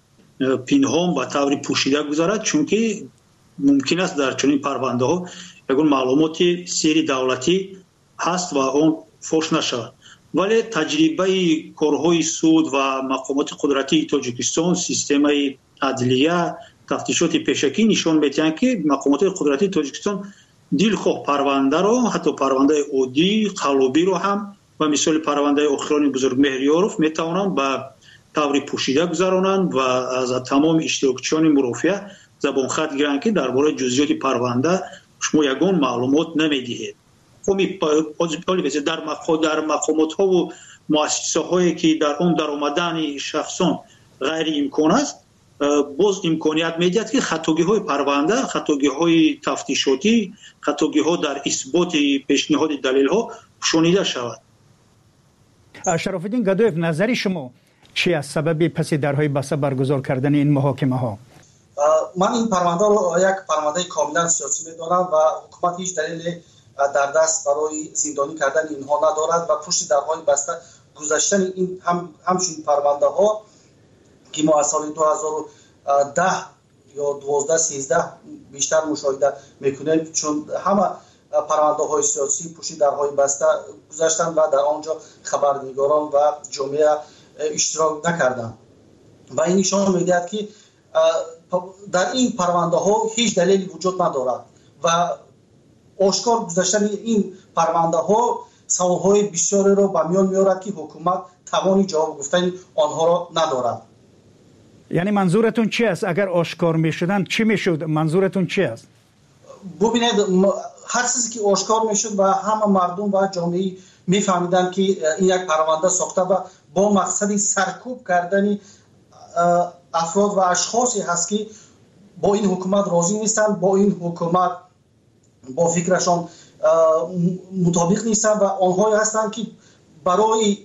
پنهان و طور پوشیده گذارد، چون که ممکن است در چنین پرونده ها یگان معلومات سری دولتی هست و اون فوش نشود. ولی تجربه کارهای سود و مقامات قدرتی تاجیکستان، سیستم عدلیه، تفتیشات پیشکی نشان می‌دهند که مقامات قدرتی تاجیکستان دلخواه پرونده را، حتی پرونده عادی قلبی را هم و مثال پرونده اخران بزرگ مهریاروف میتوانند به طور پوشیده گذرانند و از تمام اشتراکچیان مرافعه زبان خط گیرند که درباره جزئیات پرونده شما یگان معلومات نمیدهید. در مقامات ها و مؤسسه هایی که در آن در آمدن شخصان غیر امکان است، باز امکانیت میدهد که خطاگی‌های پرونده، خطاگی‌های تفتیشاتی، خطاگی‌ها در اثبات پیشنهاد دلیل‌ها شنیده شود. شراف‌الدین گدویف، نظر شما چی از سبب پس درهای بسته برگزار کردن این محاکمه ها؟ من این پرونده رو یک پرونده کاملا سیاسی می‌دانم و حکومت هیچ دلیل در دست برای زندانی کردن اینها ندارد و پشت درهای بسته گذاشتن این همچین پرونده ها که ما از سال 2010 یا 12-13 بیشتر مشاهده میکنیم، چون همه پرونده های سیاسی پشت درهای بسته گذاشتن و در آنجا خبرنگاران و جامعه اشتراک نکردن و این نشان میدهد که در این پرونده ها هیچ دلیلی وجود ندارد و آشکار گذاشتن این پرونده ها سوالهای بسیاری را به میان میارد که حکومت توانی جواب گفتن آنها را ندارد. یعنی منظورتون چی است؟ اگر آشکار میشدن چی میشد؟ منظورتون چی است؟ ببینید، هر چیزی که آشکار میشد و همه مردم و جامعه میفهمیدن که این یک پرونده ساخته و با مقصد سرکوب کردن افراد و اشخاصی هست که با این حکومت راضی نیستن، با این حکومت با فکرشان مطابق نیستن و آنهایی هستند که برای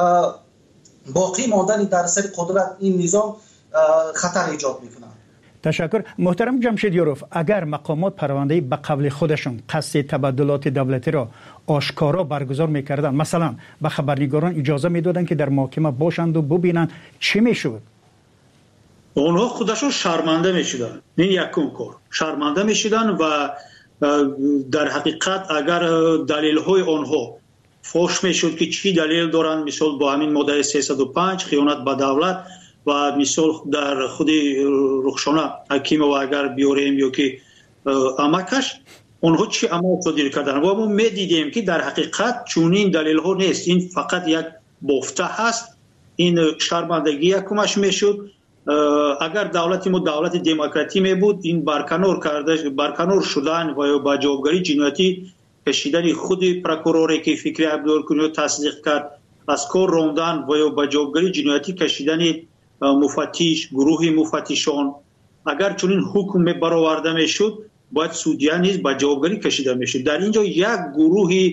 باقی ماندن در سر قدرت این نظام خطر ایجاد میکنند. تشکر. محترم جمشیدیاروف، اگر مقامات پرونده به قبل خودشون قصد تبادلات دولتی را آشکارا برگزار میکردن، مثلا به خبرنگاران اجازه میدادن که در محاکمه باشند و ببینن، چی میشد؟ اونها خودشون شرمنده میشدن. این یکم کار شرمنده میشدن و در حقیقت اگر دلیل های آنها فوش میشد که چی دلیل دارن، مثال با همین ماده 305 خیانت به دولت و مثال در خود رخشانه حکیم و اگر بیاریم یا که امکش آنها چی عمل صادر کردن و ما میدیدیم که در حقیقت چونین دلیل ها نیست، این فقط یک بافته هست. این شرمندگی یکمش میشد. اگر دولت ما دولت دموکراتی می بود، این برکنار شدن و با جوابگری جنایتی کشیدن خود پروکوروری که فکری عبدالکنی تصدیق کرد، از کار راندن و با جوابگری جنایتی کشیدن مفتش، گروه مفتشان، اگر چنین حکم برآورده میشد باید سودیان نیز با جوابگری کشیده میشد. در اینجا یک گروه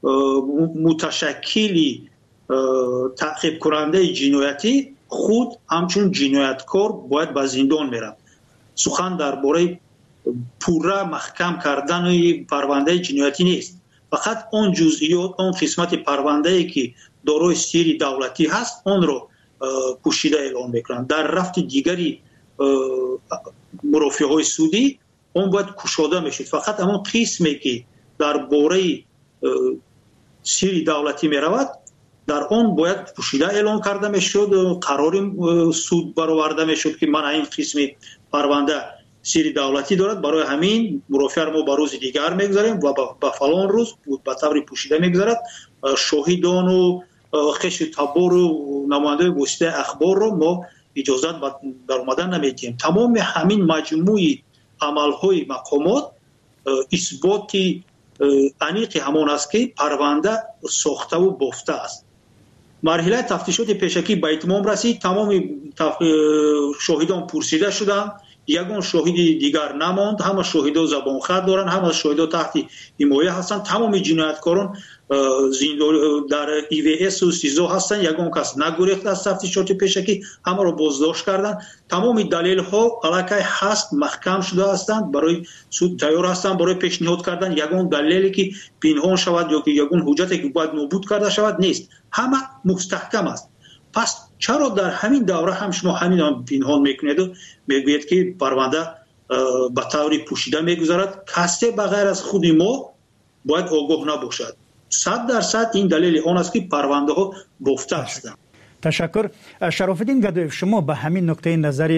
متشکلی تعقیب کننده جنایتی خود همچون جنایتکار باید به زندان میرن. سخن درباره پوره محکم کردن پرونده جنایتی نیست، فقط اون جزئیات، اون قسمت پرونده ای که دارای سیر دولتی هست اون رو پوشیده اعلام میکنن. در رفت دیگری مرافعه های سودی اون باید کشاده میشد. فقط همون قسمی که درباره سیر دولتی میرود در آن باید پوشیده اعلام کرده میشد، قرار سود برآورده میشد که من این قسم پرونده سیر دولتی دارد، برای همین مرافعه ما به روز دیگر میگذاریم و به فلان روز به طور پوشیده میگذارد. شاهدان و خش تبار و نماینده واسطه اخبار رو ما اجازه در اومدن نمیدیم. تمام همین مجموعی عملهای مقامات اثباتی انیق همان است که پرونده ساخته و بافته است. مرحله تفتیشات پیشکی به اتمام رسید. تمام شاهدان پرسیده شدند، یگان شاهد دیگر نماند. همه شاهدان زبان خط دارند، همه شاهدان تحت حمایه هستند. تمام جنایتکاران در EVS و سیزو هستند. یگان کس نگریخت از تفتیشات پیشکی، همه را بازداشت کردند. تمام دلیل ها علاقه هست، محکم شده هستند، برای سود تیار هستند برای پیشنهاد کردن. یگان دلیلی که پنهان شود یا که یگان حجتی که باید نابود کرده شود نیست، همه مستحکم است. پس چرا در همین دوره هم شما همین پنهان میکنید و میگوید که پرونده به طور پوشیده میگذارد؟ کسی بغیر از خود ما باید آگاه نباشد. 100% این دلیل آن است که پرونده ها بافته هستند. تشکر. شراف‌الدین گدویف، شما به همین نکته نظر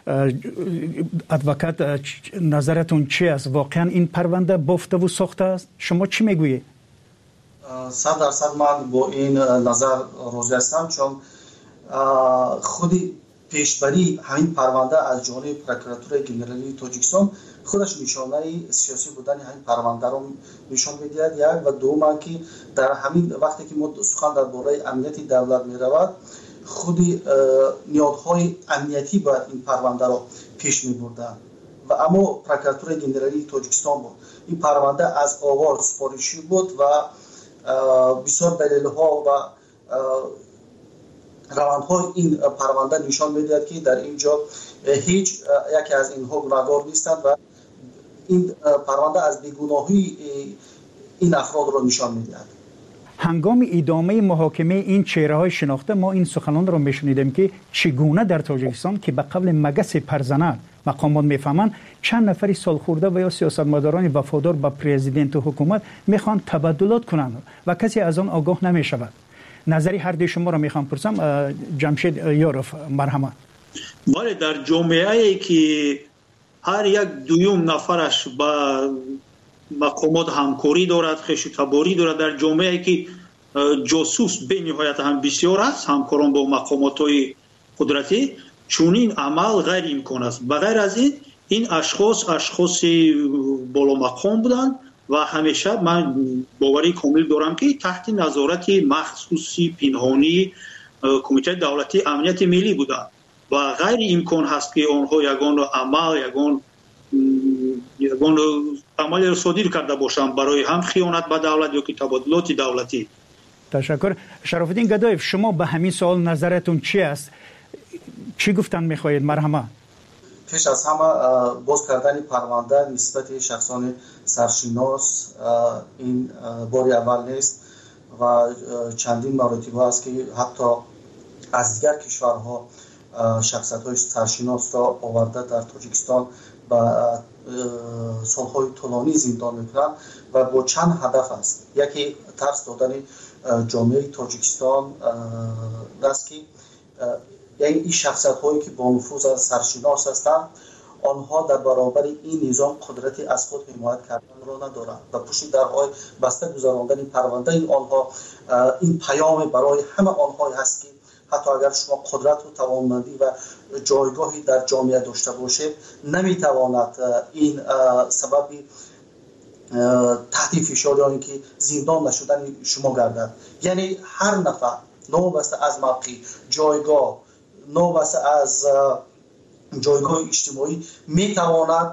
ادوکات نظرتون چی است؟ واقعا این پرونده بافته و ساخته است؟ شما چی میگویید؟ 100% من با این نظر راضی هستم، چون خودی پیشبری همین پرونده از جانب پروکراتور گنرالی تاجیکستان خودش نشانه سیاسی بودن همین پرونده رو نشان می‌دهد. یک و دوم که در همین وقتی که ما سخن درباره امنیت دولت می‌رود، خودی نیازهای امنیتی باید این پرونده را پیش می بردن و اما پروکراتور گنرالی تاجیکستان بود. این پرونده از آغاز سفارشی بود و بسیار دلیل‌ها و روندهای این پرونده نشان می‌دهد که در اینجا هیچ یکی از اینها گناهکار نیستند و این پرونده از بیگناهی این افراد را نشان می‌دهد. هنگام ادامه محاکمه این چهره‌های شناخته ما این سخنان را می‌شنیدیم که چگونه در تاجیکستان که به قبل مگس پرزنر مقامات میفهمند چند نفری سالخورده و یا سیاستمداران وفادار به پرزیدنت و حکومت میخوان تبادلات کنند و کسی از آن آگاه نمیشود. نظری هر دوی شما را میخوام پرسم. جمشید یاروف مرحمت. بله، در جامعه‌ای که هر یک دویم نفرش با مقامات همکاری دارد، خویشتباری دارد، در جامعه‌ای که جاسوس به نهایت هم بسیار است، همکاران با مقامات‌های قدرتی، چونین عمل غیر امکان است. بغیر از این اشخاص بالا مقام بودند و همیشه من باوری کامل دارم که تحت نظارت مخصوصی پنهانی کمیته دولتی امنیت ملی بودند و غیر امکان هست که آنها یگان عمل صادر کرده باشند برای هم خیانت به دولت یا که تبادلات دولتی. تشکر. شرف الدین گدایف، شما به همین سوال نظرتون چی است؟ چی گفتن میخواهید؟ مرحمت. پیش از همه باز کردن پرونده نسبت شخصان سرشناس این باری اول نیست و چندین مراتب است که حتی از دیگر کشورها شخصیت‌های سرشناس را آورده در تاجیکستان با سالهای طولانی زندان میکنند و با چند هدف است. یکی ترس دادن جامعه تاجیکستان است که یعنی این شخصیت‌هایی که با نفوذ سرشناس هستند آنها در برابر این نظام قدرتی از خود حمایت کردن را ندارند و پشت درهای بسته گذراندن پرونده آنها این پیام برای همه آنها هست که حتی اگر شما قدرت و توانمندی و جایگاهی در جامعه داشته باشید نمیتواند این سبب تحت فشار یا اینکه زندان نشدن شما گردد. یعنی هر نفر نوبسته از موقع جایگاه، نوبسته از جایگاه اجتماعی میتواند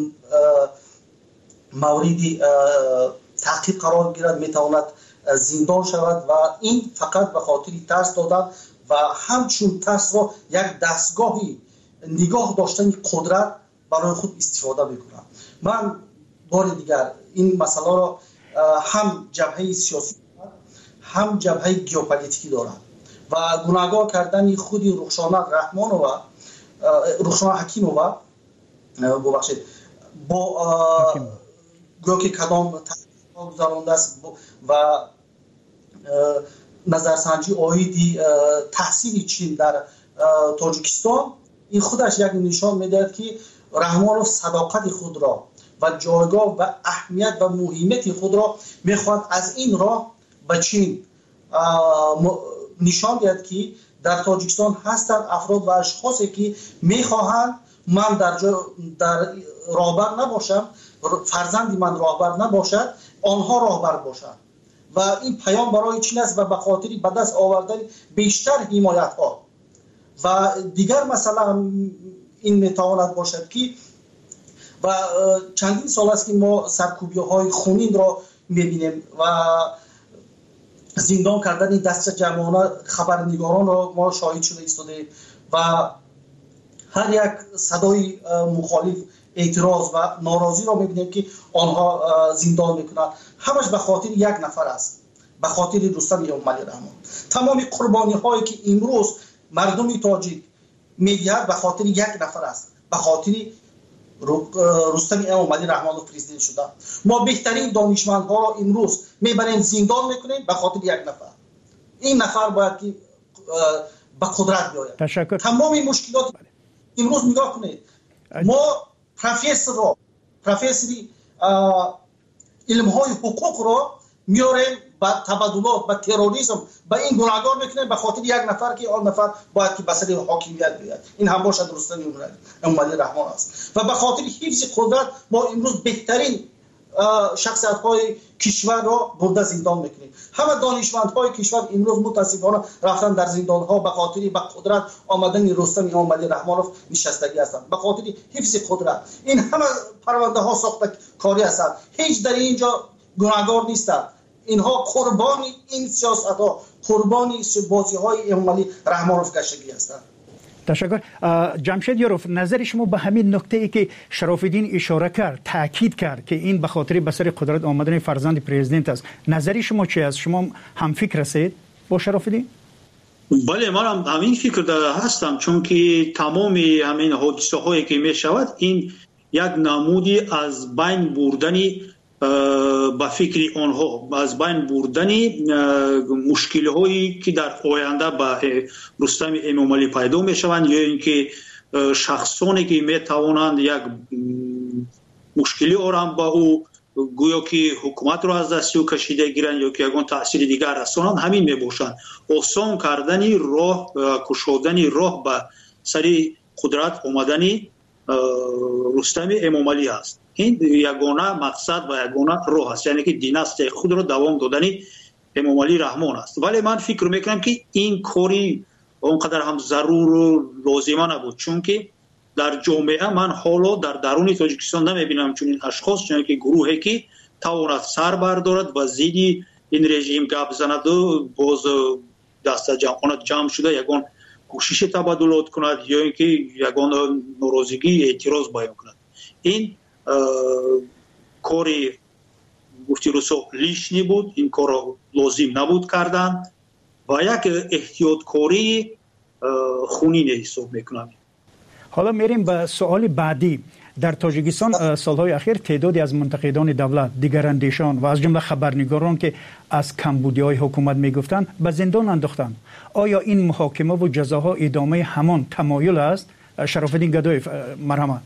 موردی تعقیب قرار گیرد، میتواند زندان شود و این فقط به خاطر ترس دادن و همچون ترس را یک دستگاهی نگاه داشتن قدرت برای خود استفاده میکنند. من بار دیگر این مسئله را هم جبهه سیاسی هم جبهه گیوپولیتیکی دارند و گناهکار کردن خودی رخشانه حکیمووا ببخشید با گویا که کدام گذرانده است و نظرسنجی آیدی تحصیل چین در تاجیکستان این خودش یک نشان میدهد که رحمانوف صداقت خود را و جایگاه و اهمیت و مهمیت خود را میخواد از این راه به چین نشان دهد که در تاجیکستان هستند افراد و اشخاصی که میخواهند من در راهبر نباشم، فرزندی من راهبر نباشد، آنها راهبر باشند و این پیام برای چین است و به خاطر به دست آوردن بیشتر حمایت ها و دیگر مثلا این میتواند باشد که و چندین سال است که ما سرکوبی های خونین را میبینیم و زندان کردن دست جمعانه خبرنگاران را ما شاهد شده ایستاده و هر یک صدای مخالف اعتراض و ناراضی را میبینیم که آنها زندان میکنند. همش به خاطر یک نفر است، به خاطر رستم اموملی رحمان. تمام قربانی هایی که امروز مردم تاجیک میدهد به خاطر یک نفر است، به خاطر رستم اموملی رحمان و پرزیدنت شدن. ما بهترین دانشمندها را امروز میبریم زندان میکنیم به خاطر یک نفر. این نفر باید که به قدرت بیاید. تشکر. تمام این مشکلات امروز نگاه کنید، ما پروفسوری علم‌های حقوق را میاریم با تبادلات، با تروریسم، با این گناهکار میکنیم به خاطر یک نفر که آن نفر باید که به سر حاکمیت بیاید. این هم باشد رستم اموملی رحمان است و به خاطر حفظ قدرت ما امروز بهترین شخصیت‌های کشور را برده زندان میکنید. همه دانشمندهای کشور امروز متاسفانه رفتن در زندان‌ها به خاطر به قدرت آمدن رستم امامعلی رحمانوف نشستگی هستند، به خاطر حفظ قدرت. این همه پرونده ها ساخته کاری هستند، هیچ در اینجا گناهکار نیستند. اینها قربان این سیاست‌ها، قربان بازی‌های امامعلی رحمانوف گشتگی هستند. تشکر. جمشید یاروف، نظر شما به همین نکته ای که شراف‌الدین اشاره کرد، تاکید کرد که این به خاطر به سر قدرت آمدن فرزند پرزیدنت است، نظر شما چی است؟ شما هم فکر هستید با شراف‌الدین؟ بله، من هم همین فکر هستم، چون که تمام همین حادثه هایی که می شود این یک نمودی از بین بردنی با فکر آنها، از بین بردنی مشکل هایی که در آینده با رستم امامعلی پیدا می شوند، یا اینکه شخصانی که می توانند یک مشکلی آرام با او گویا که حکومت را از دست او کشیده گیرند یا که یگان تاثیر دیگر رسانند، همین می باشند. آسان کردنی راه، کشودنی راه به سر قدرت آمدنی رستم امامعلی است. این یگانه مقصد و یگانه راه است، یعنی که دیناستی خود را دوام دادنی امامعلی رحمان است. ولی من فکر میکنم که این کاری اونقدر هم ضرور و لازمه نبود، چون که در جامعه من حالا در درون تاجیکستان نمیبینم چون این اشخاص، چون که گروهی که تواند سر بردارد و زیدی این رژیم گپ بزند و باز دست جمع شده یگان کوشش تبادلات کند یا اینکه یگان ناراضگی اعتراض بیان کند. این کاری گفتی رسو لیشنی بود، این کار را لازم نبود کردن و یک احتیاطکاری خونین حساب میکنم. حالا میریم به سوال بعدی. در تاجیکستان سالهای اخیر تعدادی از منتقدان دولت، دیگراندیشان و از جمله خبرنگاران که از کمبودی‌های حکومت میگفتند به زندان انداختند. آیا این محاکمه و جزاها ادامه همان تمایل است؟ شراف‌الدین گدایف، مرحمت.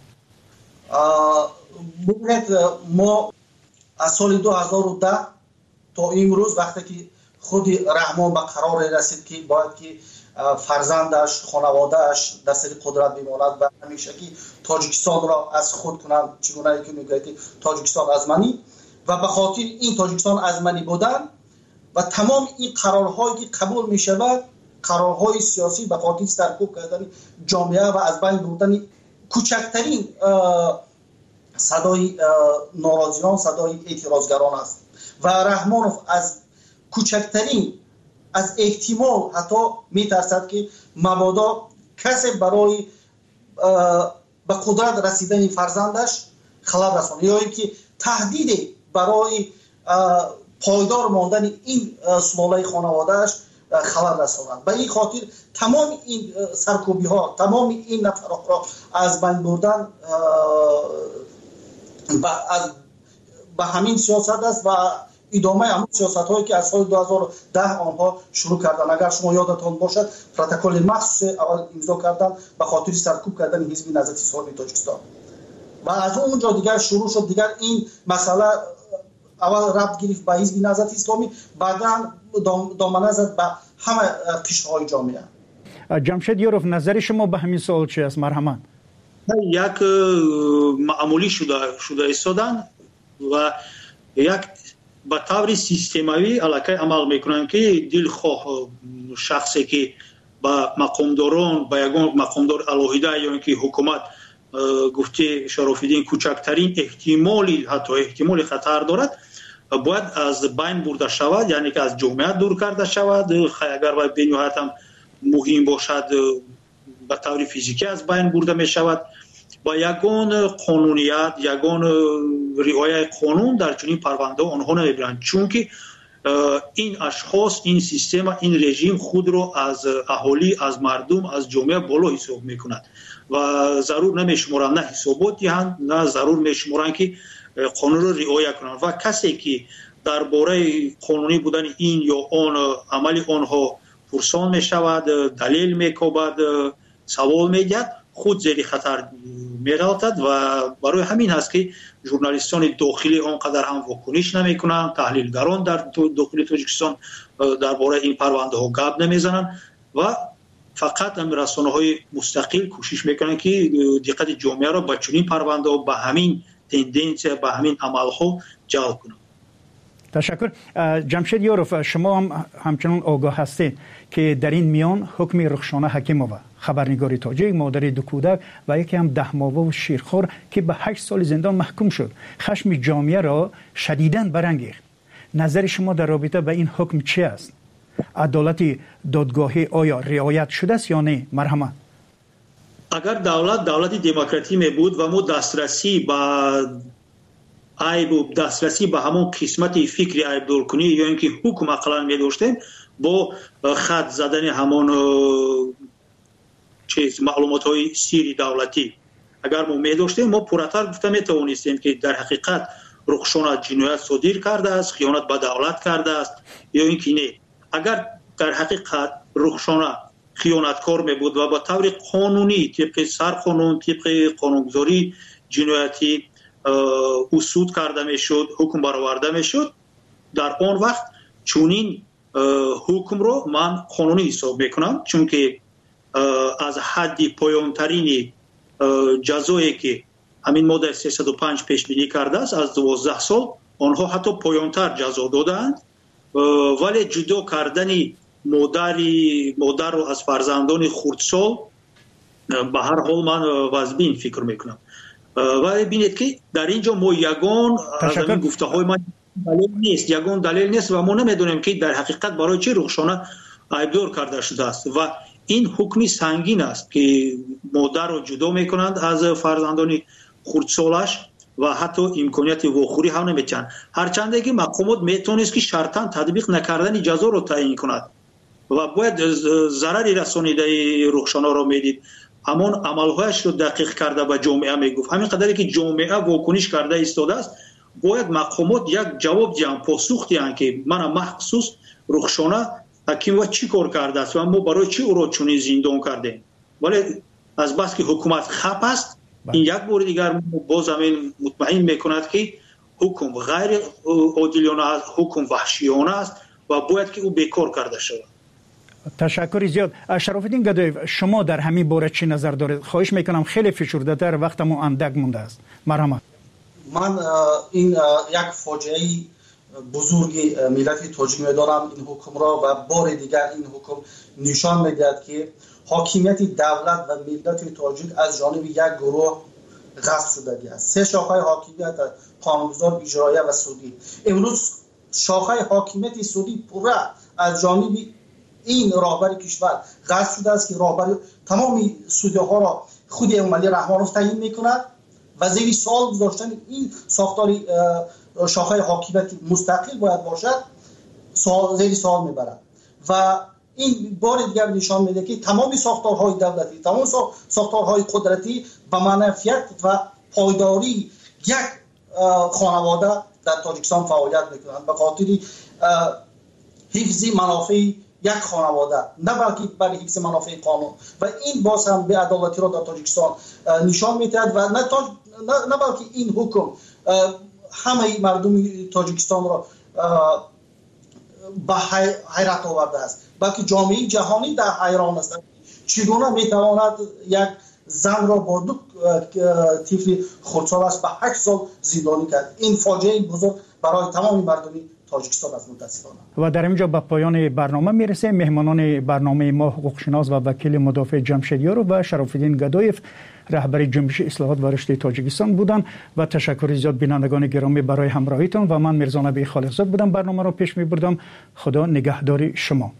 ببینید، ما از سال 2010 تا امروز وقتی که خود رحمان به قرار رسید که باید که فرزندش، خانوادهش در سر قدرت بماند و همیشه که تاجیکستان را از خود کنند، چگونه که میگه که تاجیکستان ازمنی، و به خاطر این تاجیکستان ازمنی بودن و تمام این قرارهایی که قبول می شود، قرارهای سیاسی به خاطر سرکوب کردن جامعه و از بین بردن کوچکترین صدای ناراضیان، صدای اعتراضگران است. و رحمانوف از کوچکترین از احتمال حتی میترسد که مبادا کسی برای به قدرت رسیدن فرزندش خلل رساند یا اینکه تهدید برای پایدار ماندن این سلاله خانوادهش خلل رساند. به این خاطر تمام این سرکوبی ها، تمام این نفرات را از بین بردن به همین سیاست است و ادامه همون سیاست هایی که از سال 2010 آنها شروع کردن. اگر شما یادتان باشد پروتکل مخصوص اول امضا کردن به خاطر سرکوب کردن حزب نهضت اسلامی تاجیکستان و از اونجا دیگر شروع شد. دیگر این مسئله اول ربط گرفت به حزب نهضت اسلامی، بعدا دامنه زد به همه قشرهای جامعه. جمشید یاروف، نظر شما به همین سوال چی است؟ مرحمت. یک معمولی شده ایستادن و یک به طور سیستماوی علاقه عمل میکنن که دلخواه شخصی که با مقامداران، با یگان مقامدار الهیده یا اینکه حکومت گفته شراف‌الدین کوچکترین احتمالی، حتی احتمال خطر دارد، باید از بین برده شود، یعنی که از جامعه دور کرده شود. اگر باید به نهایت هم مهم باشد به طور فیزیکی از بین برده می شود. با یگان قانونیت، یگان رعایت قانون در چنین پرونده آنها نمیبرند، چون که این اشخاص، این سیستم، این رژیم خود را از اهالی، از مردم، از جامعه بالا حساب میکند و ضرور نمیشمارند نه حسابات دهند، نه ضرور میشمارند که قانون را رعایت کنند. و کسی که درباره قانونی بودن این یا آن عمل آنها پرسان میشود، دلیل میکوبد، سوال میگد، خود زیر خطر می‌افتد و برای همین هست که ژورنالیستان داخلی آنقدر هم واکنش نمی‌کنند، تحلیلگران در داخل تاجیکستان درباره این پرونده ها گپ نمیزنند و فقط رسانه‌های مستقل کوشش میکنند که دقت جامعه را به چنین پرونده ها به همین تندنسیا به همین عملها جلب کنم. تشکر. جمشید یاروف، شما هم همچنان آگاه هستید که در این میان حکم رخشانه حکیمووا، خبرنگار تاجیک، مادر دو کودک و یکی هم 10 ماهه و شیرخوار که به 8 سال زندان محکوم شد، خشم جامعه را شدیداً برانگیخت. نظر شما در رابطه با این حکم چی است؟ عدالت دادگاهی آیا رعایت شده است یا نه؟ مرحمت. اگر دولت دموکراتی می بود و ما دسترسی به عیب و دسترسی به همون قسمت فکری عیب دور کنی یا اینکه حکم اقلا می داشتیم با خط زدن همون معلومات های سیری دولتی اگر ما می داشتیم، ما پراتر گفته می توانستیم که در حقیقت رخشانه جنایت صادر کرده است، خیانت به دولت کرده است یا اینکه نه. اگر در حقیقت رخشانه خیانتکار می بود و با طور قانونی طبق سرقانون، طبق قانونگذاری جنایتی اصول کرده می شد، حکم برآورده می شد، در آن وقت چونین حکم رو من قانونی حساب می کنم، چون که از حد پایانترین جزایی که همین ماده 305 پیش بینی کرده است از 12 سال، آنها حتی پایانتر جزا دادند، ولی جدا کردن مادر رو از فرزندان خردسال به هر حال من واجبین فکر میکنم. ولی بینید که در اینجا ما یگان از این گفته های من دلیل نیست و ما نمیدونیم که در حقیقت برای چه رخشانه عیبدار کرده شده است و این حکمی سنگین است که مادر رو جدا میکنند از فرزندان خردسالش و حتی امکانیت واخوری هم نمیتن، هرچند که مقامات میتونست که شرطاً تطبیق نکردن جزا رو تعیین کند و باید ضرری رسانیده رخشانه رو میدید، همون عملهایش رو دقیق کرده به جامعه میگفت. همین قدری که جامعه واکنش کرده ایستاده است، باید مقامات یک جواب دیان، پاسخ دیان که من مخصوص رخشانه حکیم و چی کار کرده است و ما برای چی او را چنین زندان کردیم. ولی از بس که حکومت خپ است، این یک بار دیگر باز همین مطمئن میکند که حکم غیر عادلانه است، حکم وحشیانه است و باید که او بیکار کرده شود. تشکر زیاد. شرافالدین گدایف، شما در همین باره چی نظر دارید؟ خواهش میکنم خیلی فشرده تر، وقتمون اندک مونده است. مرحمت. من این یک فاجعه بزرگی ملت تاجیک میدارم این حکم را و بار دیگر این حکم نشان میدهد که حاکمیت دولت و ملت تاجیک از جانب یک گروه غصب شده است. 3 شاخه حاکمیت، قانونگذار، اجرایی و سودی. امروز شاخه حاکمیت سودی پوره از جانب این راهبر کشور غصب شده است که راهبر تمام سودی ها را خود امامعلی رحمانوف تعیین میکند و زیر سوال گذاشتن این ساختار شاخه حاکمیت مستقل باید باشد زیر سوال میبرد و این بار دیگر نشان میده که تمام ساختارهای دولتی، تمام ساختارهای قدرتی به منفعت و پایداری یک خانواده در تاجیکستان فعالیت میکنند به خاطر حفظ منافع یک خانواده، نه بلکه برای حفظ منافع قانون و این باز هم به عدالتی را در تاجیکستان نشان میدهد و نه بلکه این حکم همه مردم تاجیکستان را به حیرت آورده است، بلکه جامعه جهانی در حیران است چگونه میتواند یک زن را با 2 طفل خردسالش به 8 سال زندانی کرد. این فاجعه بزرگ برای تمام مردم تاجیکستان است متاسفانه. و در اینجا به پایان برنامه میرسه. مهمانان برنامه ما حقوقشناس و وکیل مدافع جمشید یاروف و شرافالدین گدایف رهبر جنبش اصلاحات و رشد تاجیکستان بودند و تشکر زیاد بینندگان گرامی برای همراهیتان و من میرزا نبی خالقزاد بودم برنامه را پیش میبردم. خدا نگهدار شما.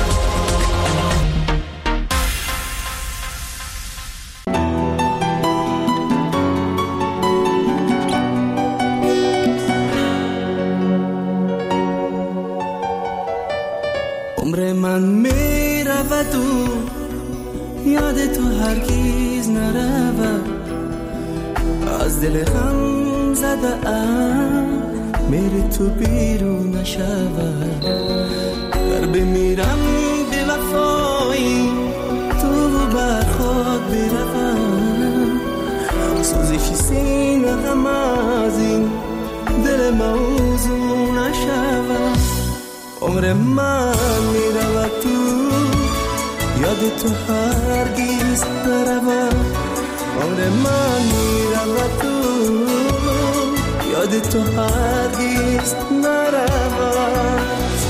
عمر من میرود و یاد تو هرگز نرود، از دل غم زده ام میری تو بیرون نشود، در بمیرم بی وفایی تو بر خود بروم، سوزش سینه غم از این دل موضوع نشود. عمر من میرود تو یاد تو هرگز نرود، عمر من میرود تو یاد تو هرگز نرود.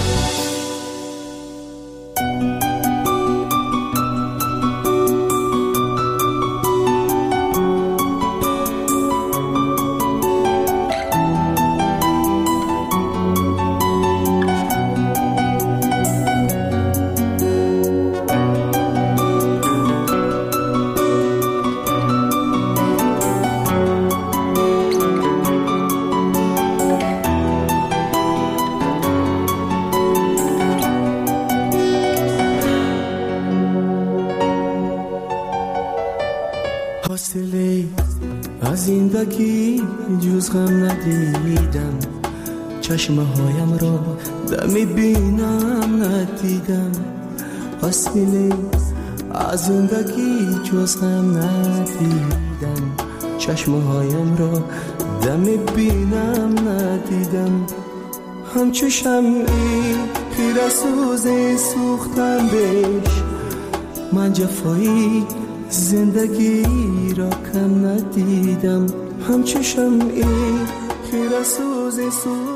حاصله از زندگی جز غم ندیدم، چشمه هایم را دمی بینم ندیدم. حاصله از زندگی جز غم ندیدم، چشمه هایم را دمی بینم ندیدم. همچو شمعی خیره سوز سوختم بش، من جفایی زندگی را کم ندیدم. همچو شمعی خیره سوز